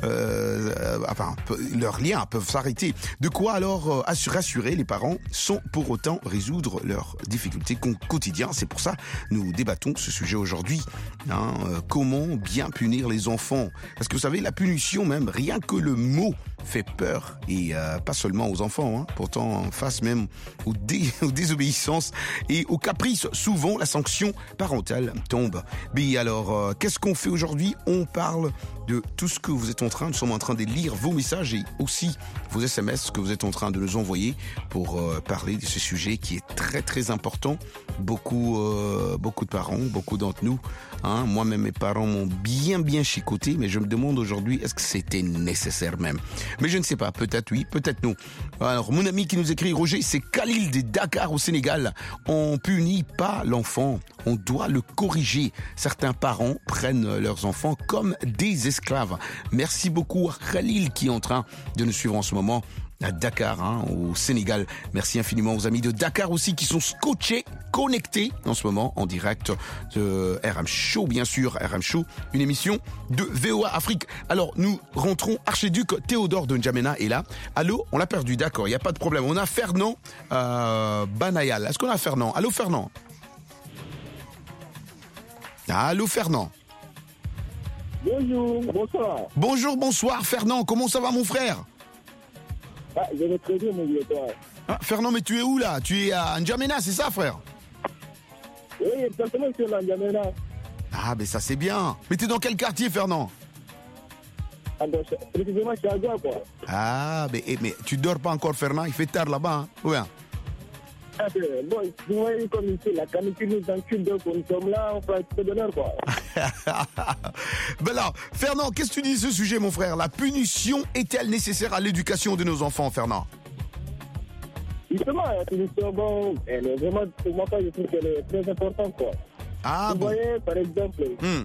leurs liens peuvent s'arrêter. De quoi alors rassurer les parents sans pour autant résoudre leurs difficultés quotidiennes. C'est pour ça nous débattons ce sujet aujourd'hui. Comment bien punir les enfants? Parce que vous savez, la punition même, rien que le mot fait peur, et pas seulement aux enfants, pourtant face même aux désobéissances et aux caprices, souvent la sanction parentale tombe. Mais alors, qu'est-ce qu'on fait aujourd'hui? On parle de tout ce que vous êtes nous sommes en train de lire vos messages et aussi vos SMS que vous êtes en train de nous envoyer pour parler de ce sujet qui est très très important. Beaucoup de parents, beaucoup d'entre nous, moi-même mes parents m'ont bien chicoté, mais je me demande aujourd'hui, est-ce que c'était nécessaire même? Mais je ne sais pas, peut-être oui, peut-être non. Alors mon ami qui nous écrit, Roger, c'est Khalil de Dakar au Sénégal. On punit pas l'enfant, on doit le corriger. Certains parents prennent leurs enfants comme des esclaves. Merci beaucoup à Khalil qui est en train de nous suivre en ce moment à Dakar, au Sénégal. Merci infiniment aux amis de Dakar aussi qui sont scotchés, connectés en ce moment en direct de RM Show, bien sûr. RM Show, une émission de VOA Afrique. Alors, nous rentrons. Archiduc Théodore de N'Djamena est là. Allô, on l'a perdu, d'accord, il n'y a pas de problème. On a Fernand Banayal. Est-ce qu'on a Fernand? Allô, Fernand? Allô, Fernand? Bonjour, bonsoir. Bonsoir, Fernand. Comment ça va, mon frère? Je vais très bien, mon vieux toi. Fernand, mais tu es où là? Tu es à N'Djamena, c'est ça, frère? Oui, exactement, je suis à N'Djamena. Ah, mais ça c'est bien. Mais t'es dans quel quartier, Fernand? Précisément, je suis à Gua, quoi. Ah, mais tu dors pas encore, Fernand? Il fait tard là-bas, Ouais. Bon, vous voyez comme ici, la canicule nous encule, donc nous sommes là, on fait un petit peu d'honneur, quoi. Ben là, Fernand, qu'est-ce que tu dis de ce sujet, mon frère? La punition est-elle nécessaire à l'éducation de nos enfants, Fernand? Justement, la punition, bon, elle est vraiment, pour moi, je trouve qu'elle est très importante, quoi. Ah, vous voyez, par exemple,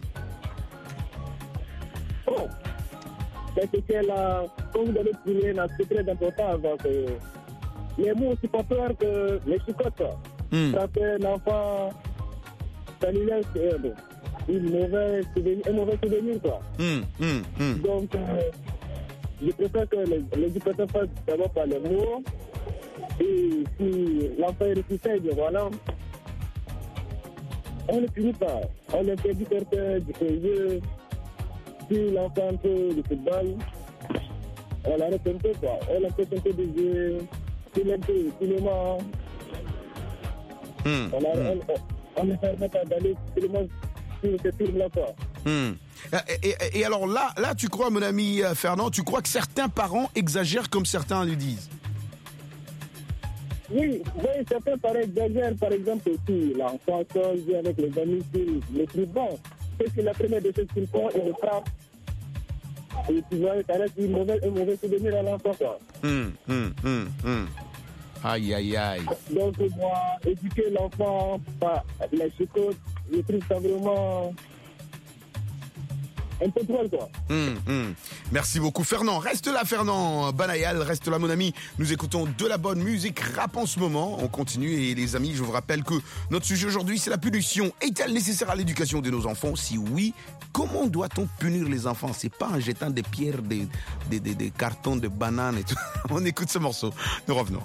bon, c'est là, quand vous allez punir, c'est très important avant que les mots aussi pas peur que les chicottes. Ça fait l'enfant, ça lui laisse un mauvais souvenir, quoi. Donc, je préfère que les éducateurs fassent d'abord par les mots. Et si l'enfant est réticent, bien voilà, on ne punit pas. On l'interdit du jeu. Si l'enfant un peu du football, on l'arrête un peu, quoi. On l'empêche un peu de jouer. Cinéma. On les permet d'aller cinéma sur ce film-là, quoi. Et alors là, tu crois, mon ami Fernand, tu crois que certains parents exagèrent comme certains le disent? Oui, certains parents exagèrent. Par exemple, aussi, l'enfant sort, vient avec les amis sur les plus bons. C'est que la première des choses qu'ils font, ils le frappent. Et tu vois, ça reste un mauvais souvenir à l'enfant, quoi. Aïe, aïe, aïe. Donc, moi, éduquer l'enfant par la chicote, je trouve ça vraiment un peu drôle, quoi. Merci beaucoup, Fernand. Reste là, Fernand Banayal, reste là, mon ami. Nous écoutons de la bonne musique rap en ce moment. On continue et les amis, je vous rappelle que notre sujet aujourd'hui, c'est la punition. Est-elle nécessaire à l'éducation de nos enfants? Si oui, comment doit-on punir les enfants? C'est pas en jetant des pierres, des cartons de bananes et tout. On écoute ce morceau. Nous revenons.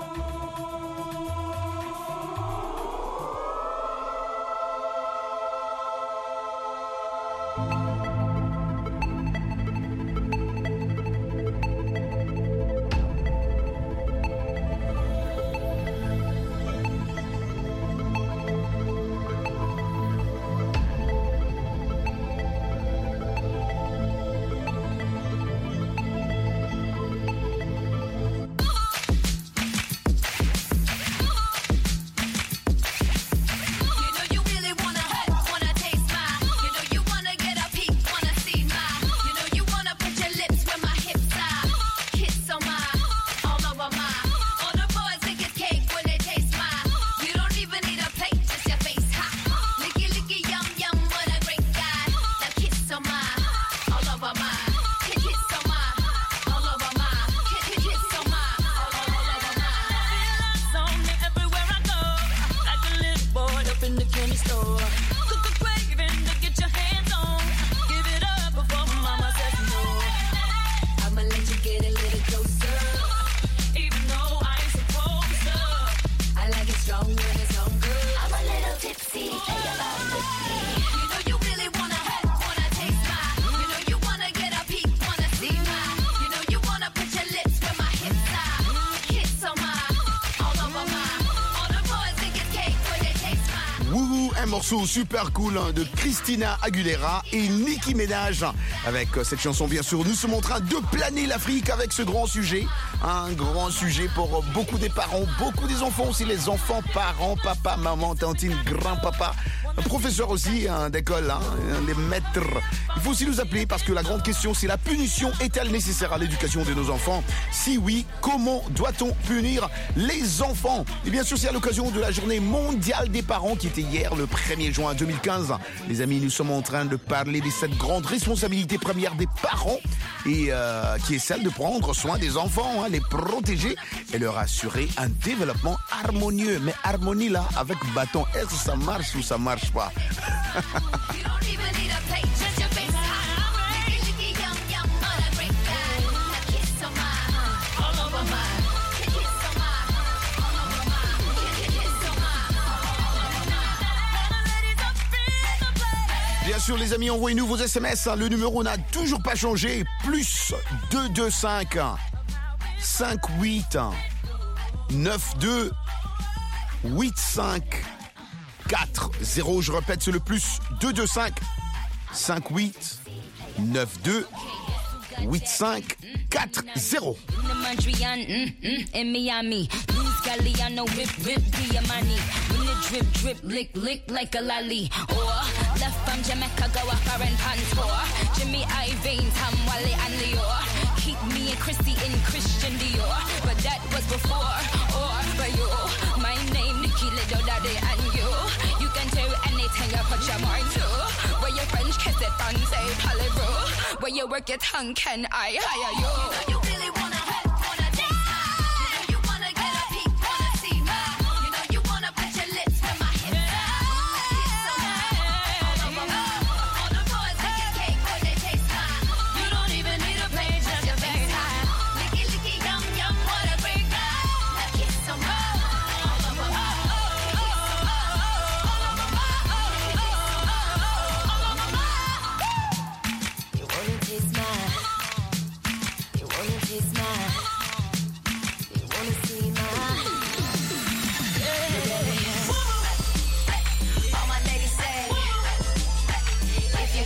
Morceau super cool de Christina Aguilera et Nicki Minaj. Avec cette chanson, bien sûr, nous sommes en train de planer l'Afrique avec ce grand sujet. Un grand sujet pour beaucoup des parents, beaucoup des enfants aussi, les enfants, parents, papa, maman, tantine, grand-papa, professeur aussi d'école, les maîtres. Il faut aussi nous appeler parce que la grande question, c'est la punition est-elle nécessaire à l'éducation de nos enfants? Si oui, comment doit-on punir les enfants? Et bien sûr, c'est à l'occasion de la journée mondiale des parents qui était hier, le 1er juin 2015. Les amis, nous sommes en train de parler de cette grande responsabilité première des parents et qui est celle de prendre soin des enfants, les protéger et leur assurer un développement harmonieux. Mais harmonie là, avec bâton, est-ce que ça marche ou ça marche pas? Bien sûr, les amis, envoyez-nous vos SMS. Le numéro n'a toujours pas changé. Plus 225 58 92 85 40. Je répète, c'est le plus 225 58 92 85 40. In Miami, Luz Galliano, whip, Diamani. When the drip, lick like a lolly. Or left from Jamaica, go a foreign pants for Jimmy Iovine, Tom Wally and Lior. Keep me and Christy in Christian Dior, but that was before. Or for you, my name Nikki Little Daddy and you can do anything you put your mind to. Where your French kiss it on say Polybro. Where you work your tongue, can I hire you? You really wanna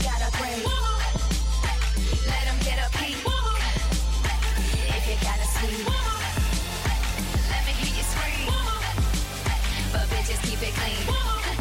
got a break. Let them get a peek. If you gotta sleep, let me hear you scream. But bitches keep it clean.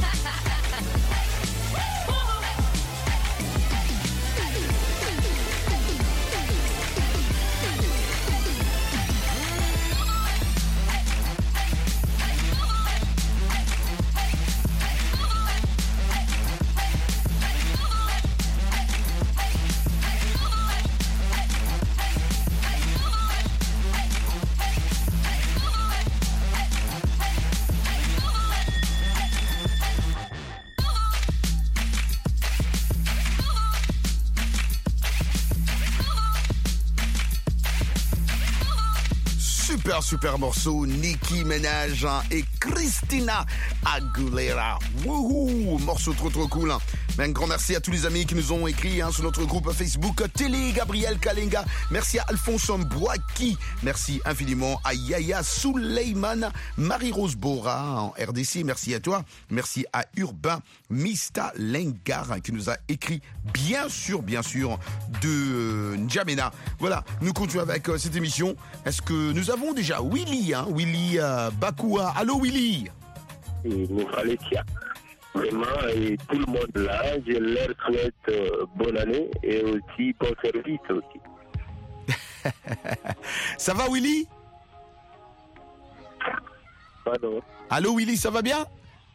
Super morceau, Nicki Minaj et Christina Aguilera. Wouhou, morceau trop cool. Mais un grand merci à tous les amis qui nous ont écrit sur notre groupe Facebook Télé Gabriel Kalenga. Merci à Alphonse Mbouaki. Merci infiniment à Yaya Souleyman, Marie-Rose Bora en RDC. Merci à toi. Merci à Urbain Mista Lengar qui nous a écrit bien sûr de N'Djamena. Voilà, nous continuons avec cette émission. Est-ce que nous avons déjà Willy, Willy Bakoua. Allô Willy. Et nous fallait vraiment, et tout le monde là, je leur souhaite bonne année et aussi bon service aussi. Ça va Willy? Pardon. Allô Willy, ça va bien?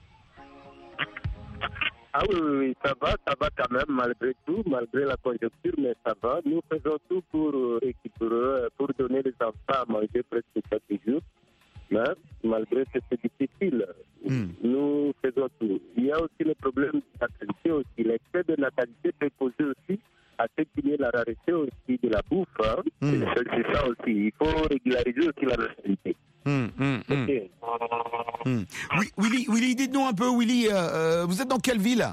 Ah oui, ça va quand même, malgré tout, malgré la conjoncture, mais ça va. Nous faisons tout pour récupérer, pour donner les enfants à manger presque chaque jour. Mais malgré que c'est difficile, nous faisons tout. Il y a aussi le problème de natalité aussi. L'excès de natalité peut poser aussi à ce qu'il y ait la rareté aussi de la bouffe. C'est ça aussi. Il faut régulariser aussi la natalité. Okay. Oui, Willy, dites-nous un peu, Willy, vous êtes dans quelle ville?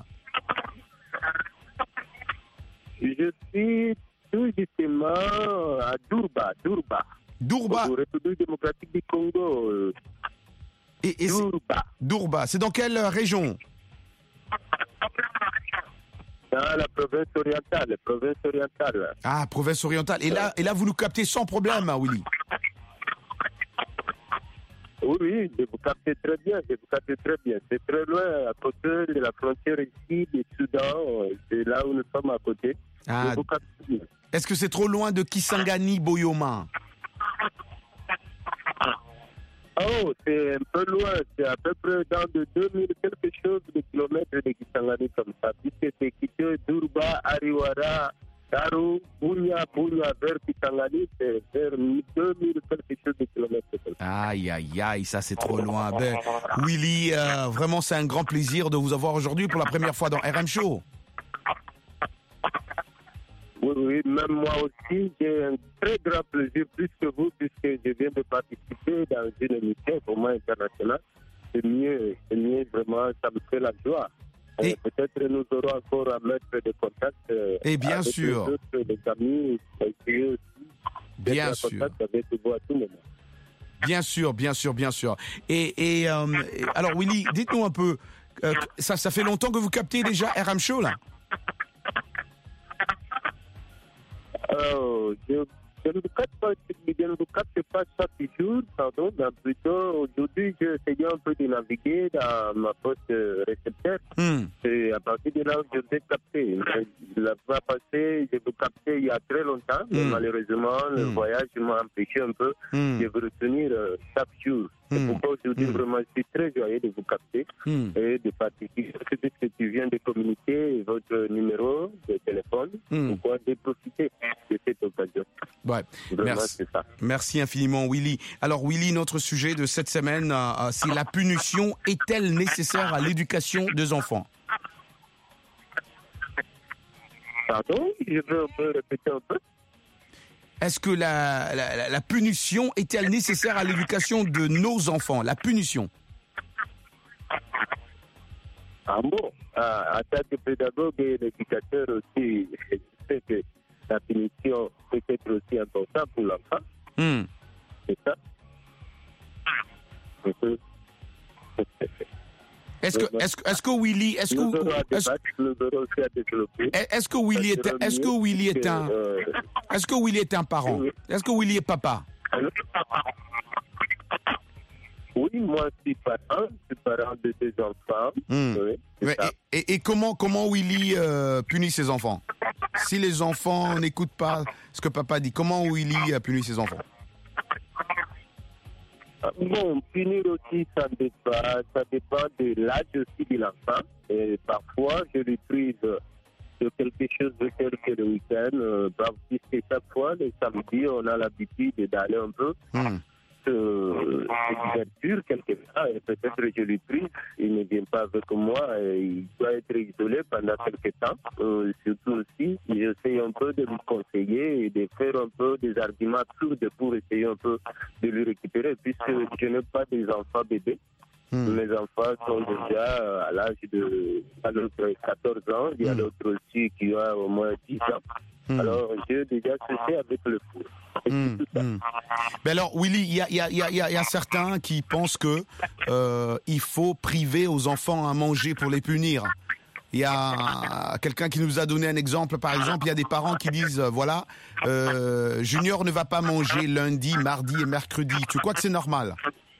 Je suis tout justement à Durba. République démocratique du Congo. Et Durba, c'est dans quelle région? Dans la province orientale. Ah, province orientale. Et là, vous nous captez sans problème, Willy? Oui, je vous capte très bien. C'est très loin, à côté de la frontière ici, du Soudan. C'est là où nous sommes à côté. Ah, je vous capte bien. Est-ce que c'est trop loin de Kisangani, Boyoma? Oh, c'est un peu loin. C'est à peu près dans de 2000 quelque chose de kilomètres de Kisangani comme ça. Puisque c'est quitté Durba, Ariwara, Daru, Bunya, vers Kisangani, c'est vers 2000 quelque chose de kilomètres. Aïe, ça c'est trop loin. Ben, Willy, vraiment c'est un grand plaisir de vous avoir aujourd'hui pour la première fois dans RM Show. Oui, même moi aussi, j'ai un très grand plaisir, plus que vous, puisque je viens de participer dans une émission pour moi internationale. C'est mieux, vraiment, ça me fait la joie. Et peut-être nous aurons encore à mettre des contacts et bien avec sûr. les autres, les amis, et aussi. Bien sûr. Contact avec vous à tout moment. Bien sûr. Et alors Willy, dites-nous un peu, ça fait longtemps que vous captez déjà RM Show là? Je ne vous capte pas chaque jour, pardon, mais plutôt aujourd'hui, j'ai essayé un peu de naviguer dans ma poste récepteur. Et à partir de là, je vais capter. La fois passée, je vous captais il y a très longtemps, mais malheureusement, le voyage m'a empêché un peu de vous retenir chaque jour. C'est pourquoi aujourd'hui, vraiment, je suis très joyeux de vous capter et de participer. Puisque tu viens de communiquer votre numéro de téléphone, pourquoi de profiter de cette occasion. Ouais. Merci infiniment, Willy. Alors, Willy, notre sujet de cette semaine, c'est la punition est-elle nécessaire à l'éducation des enfants? Pardon? Je veux répéter un peu. Est-ce que la punition est-elle nécessaire à l'éducation de nos enfants? La punition. Ah bon? En tant que pédagogue et éducateur aussi, je sais que la punition peut être aussi importante pour l'enfant. C'est ça? est-ce que Willy, est-ce que Willy est un parent? Est-ce que Willy est papa? Oui, moi je suis parent de 2 enfants. Oui, et comment Willy punit ses enfants? Si les enfants n'écoutent pas ce que papa dit, comment Willy punit ses enfants? Bon, punir aussi, ça dépend de l'âge aussi de l'enfant. Et parfois, je lui prive de quelque chose de tel que le week-end. Puisque chaque fois, le samedi, on a l'habitude d'aller un peu d'ouverture quelque part. Et peut-être je lui prive, il ne vient pas avec moi. Il doit être isolé pendant quelques temps. Surtout aussi, j'essaie un peu de lui conseiller et de faire un peu des arguments absurdes pour essayer un peu de lui récupérer, puisque je n'ai pas des enfants bébés. Mes enfants sont déjà à l'âge de 14 ans. Il y a l'autre aussi qui a au moins 10 ans. Alors, j'ai déjà cessé avec le foot. Mais alors, Willy, il y a certains qui pensent que il faut priver aux enfants à manger pour les punir. Il y a quelqu'un qui nous a donné un exemple. Par exemple, il y a des parents qui disent, voilà, Junior ne va pas manger lundi, mardi et mercredi. Tu crois que c'est normal?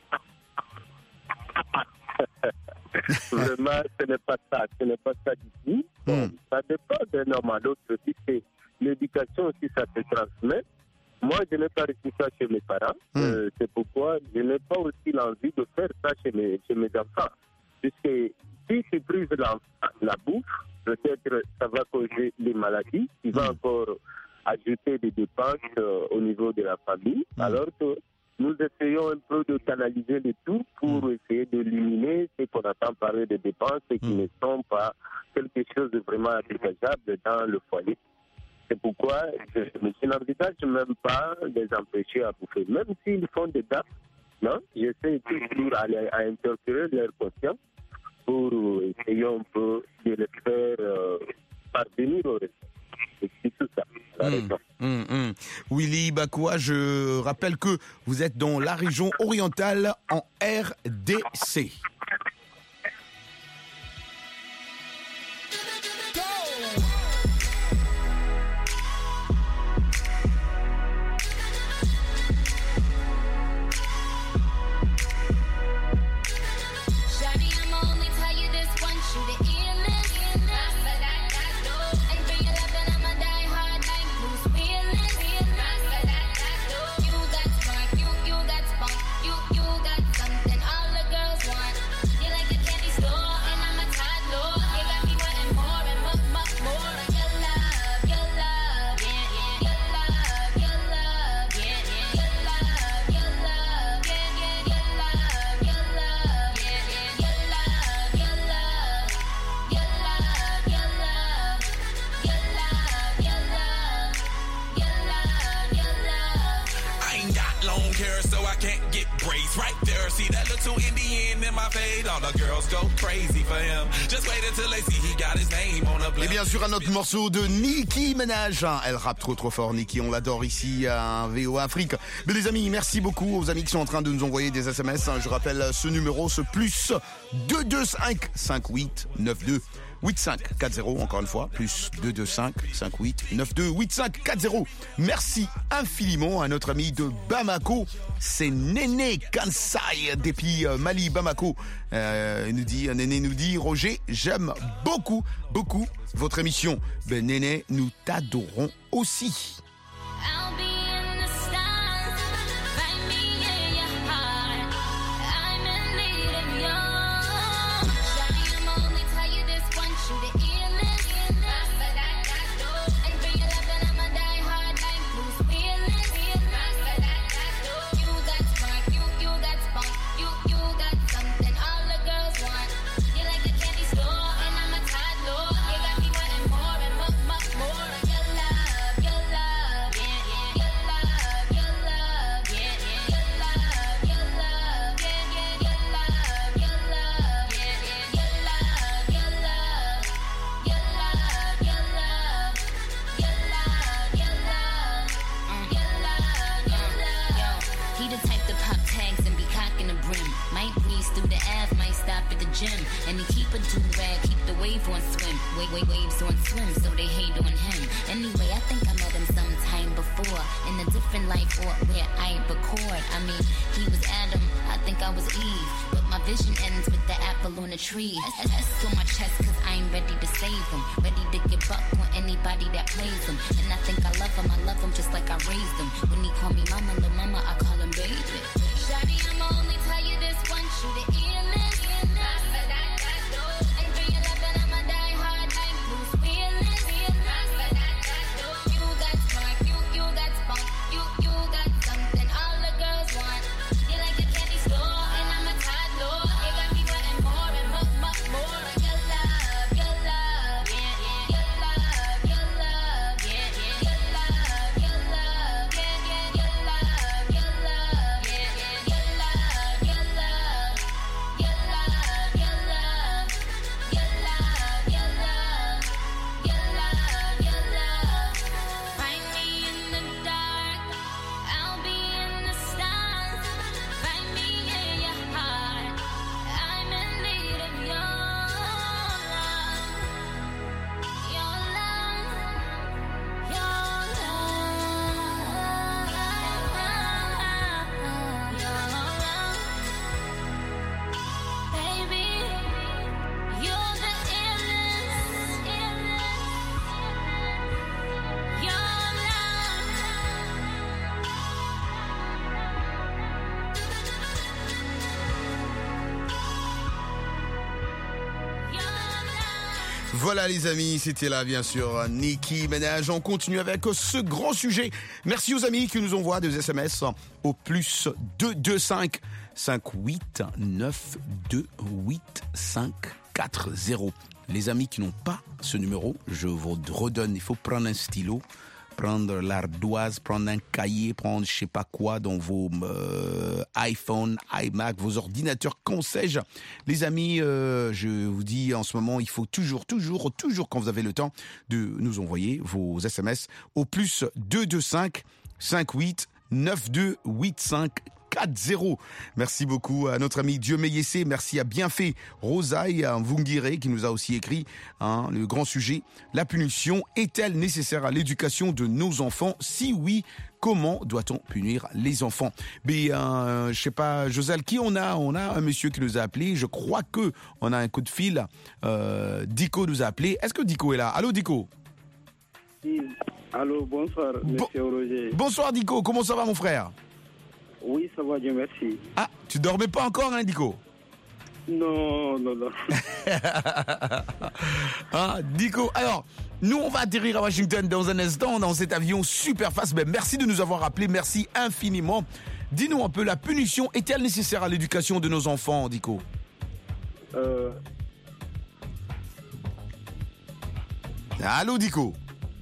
Vraiment, ce n'est pas ça du tout. Bon, ça dépend d'un homme à l'autre. Si c'est l'éducation aussi, ça se transmet. Moi, je n'ai pas reçu ça chez mes parents. C'est pourquoi je n'ai pas aussi l'envie de faire ça chez mes enfants. Puisque si je prive la bouffe, peut-être ça va causer des maladies, il va encore ajouter des dépenses au niveau de la famille, alors que nous essayons un peu de canaliser le tout pour essayer d'éliminer ce qu'on entend parler de dépenses et qui ne sont pas quelque chose de vraiment envisageable dans le foyer. C'est pourquoi je n'envisage même pas de les empêcher à bouffer. Même s'ils font des gaffes, non, j'essaie toujours à interférer leur conscience pour essayer un peu de les faire parvenir au respect. C'est tout ça. Willy Bakoua, je rappelle que vous êtes dans la région orientale en RDC. Et bien sûr, un autre morceau de Nicki Minaj. Elle rappe trop fort, Nicki. On l'adore ici à VOA Afrique. Mais les amis, merci beaucoup aux amis qui sont en train de nous envoyer des SMS. Je rappelle ce numéro, ce plus 225 58 92 8540, encore une fois, plus 225 58 92 8540. Merci infiniment à notre ami de Bamako, c'est Néné Kansai depuis Mali, Bamako. Néné nous dit, Roger, j'aime beaucoup votre émission. Ben Néné, nous t'adorons aussi. Your love wave on swim, waves on swim, so they hate on him. Anyway, I think I met him sometime before in a different life or where I record. I mean, he was Adam, I think I was Eve, but my vision ends with the apple on the tree. S on my chest, cause I ain't ready to save him, ready to give up on anybody that plays him. And I think I love him just like I raised him. When he call me mama, little mama, I call him baby. Shawty, I'ma only tell you this once, you the illest. And 311, I'ma die hard like Bruce Willis. You got spark, you got spunk, you got something all the girls want. You like a candy store, and I'm a toddler. You got me wanting more and more. Your love, your love, yeah, yeah. Your love, your love, yeah, yeah. Your love, your love, yeah, yeah. Your love, your love, yeah, yeah. Your love, your love, your love, your love, your love, your love, your love, your love. Find me in the dark, I'll be in the stars. Find me in your heart, I'm in need of your love, your love, your love, baby. You're the illest, your Voilà les amis, c'était là bien sûr Nicki Minaj. On continue avec ce grand sujet. Merci aux amis qui nous envoient des SMS au plus 225 58 928 540. Les amis qui n'ont pas ce numéro, je vous redonne, il faut prendre un stylo, prendre l'ardoise, prendre un cahier, prendre je sais pas quoi dans vos iPhone, iMac, vos ordinateurs, qu'en sais-je. Les amis, je vous dis en ce moment, il faut toujours quand vous avez le temps de nous envoyer vos SMS au plus 225 58 9285 40. Merci beaucoup à notre ami Dieu Meyessé. Merci à Bienfait Rosaï Mvungire qui nous a aussi écrit le grand sujet. La punition est-elle nécessaire à l'éducation de nos enfants? Si oui, comment doit-on punir les enfants? Mais je sais pas, Joselle, qui on a un monsieur qui nous a appelé. Je crois que on a un coup de fil. Dico nous a appelé. Est-ce que Dico est là? Allô, Dico? Oui. Allô, bonsoir, monsieur Roger. Bonsoir, Dico. Comment ça va, mon frère? Oui, ça va, Dieu merci. Ah, tu dormais pas encore, hein, Dico? Non. Dico, alors, nous, on va atterrir à Washington dans un instant, dans cet avion super fast. Mais merci de nous avoir appelés, merci infiniment. Dis-nous un peu, la punition est-elle nécessaire à l'éducation de nos enfants, Dico? Allô, Dico?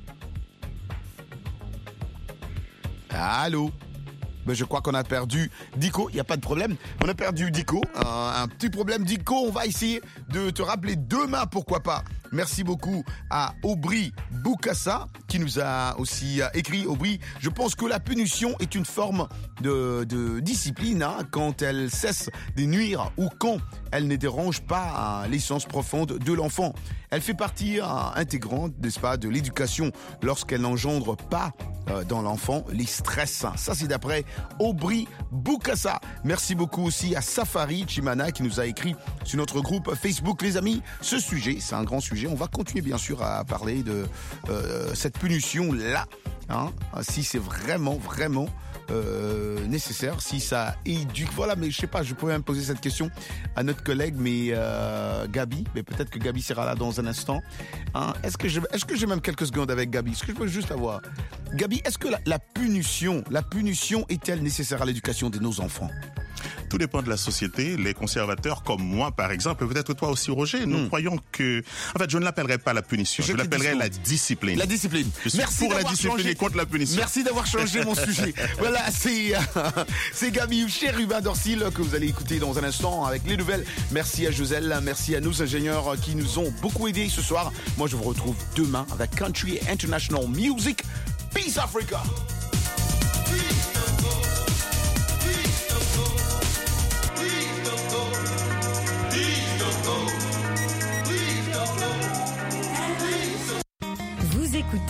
Allô? Ben, je crois qu'on a perdu Dico, il n'y a pas de problème. On a perdu Dico, un petit problème. Dico, on va essayer de te rappeler demain, pourquoi pas. Merci beaucoup à Aubry Boukassa qui nous a aussi écrit. Aubry, je pense que la punition est une forme de discipline quand elle cesse de nuire ou quand elle ne dérange pas l'essence profonde de l'enfant. Elle fait partie intégrante, n'est-ce pas, de l'éducation lorsqu'elle n'engendre pas dans l'enfant les stress. Ça, c'est d'après Aubry Boukassa. Merci beaucoup aussi à Safari Chimana qui nous a écrit sur notre groupe Facebook. Les amis, ce sujet, c'est un grand sujet. On va continuer bien sûr à parler de cette punition-là. Si c'est vraiment nécessaire, si ça éduque. Voilà, mais je sais pas, je pourrais même poser cette question à notre collègue, mais Gabi, mais peut-être que Gabi sera là dans un instant. Est-ce que j'ai même quelques secondes avec Gabi? Est-ce que je peux juste avoir Gabi, est-ce que la punition est-elle nécessaire à l'éducation de nos enfants? Tout dépend de la société. Les conservateurs, comme moi, par exemple, peut-être toi aussi, Roger, nous croyons que... En fait, je ne l'appellerai pas la punition, je l'appellerai la discipline. La discipline. Merci pour la discipline et contre la punition. Merci d'avoir changé mon sujet. Voilà, c'est Gabi Chérubin Dorsil que vous allez écouter dans un instant avec les nouvelles. Merci à Joselle, merci à nos ingénieurs qui nous ont beaucoup aidés ce soir. Moi, je vous retrouve demain avec Country International Music. Peace Africa. Peace.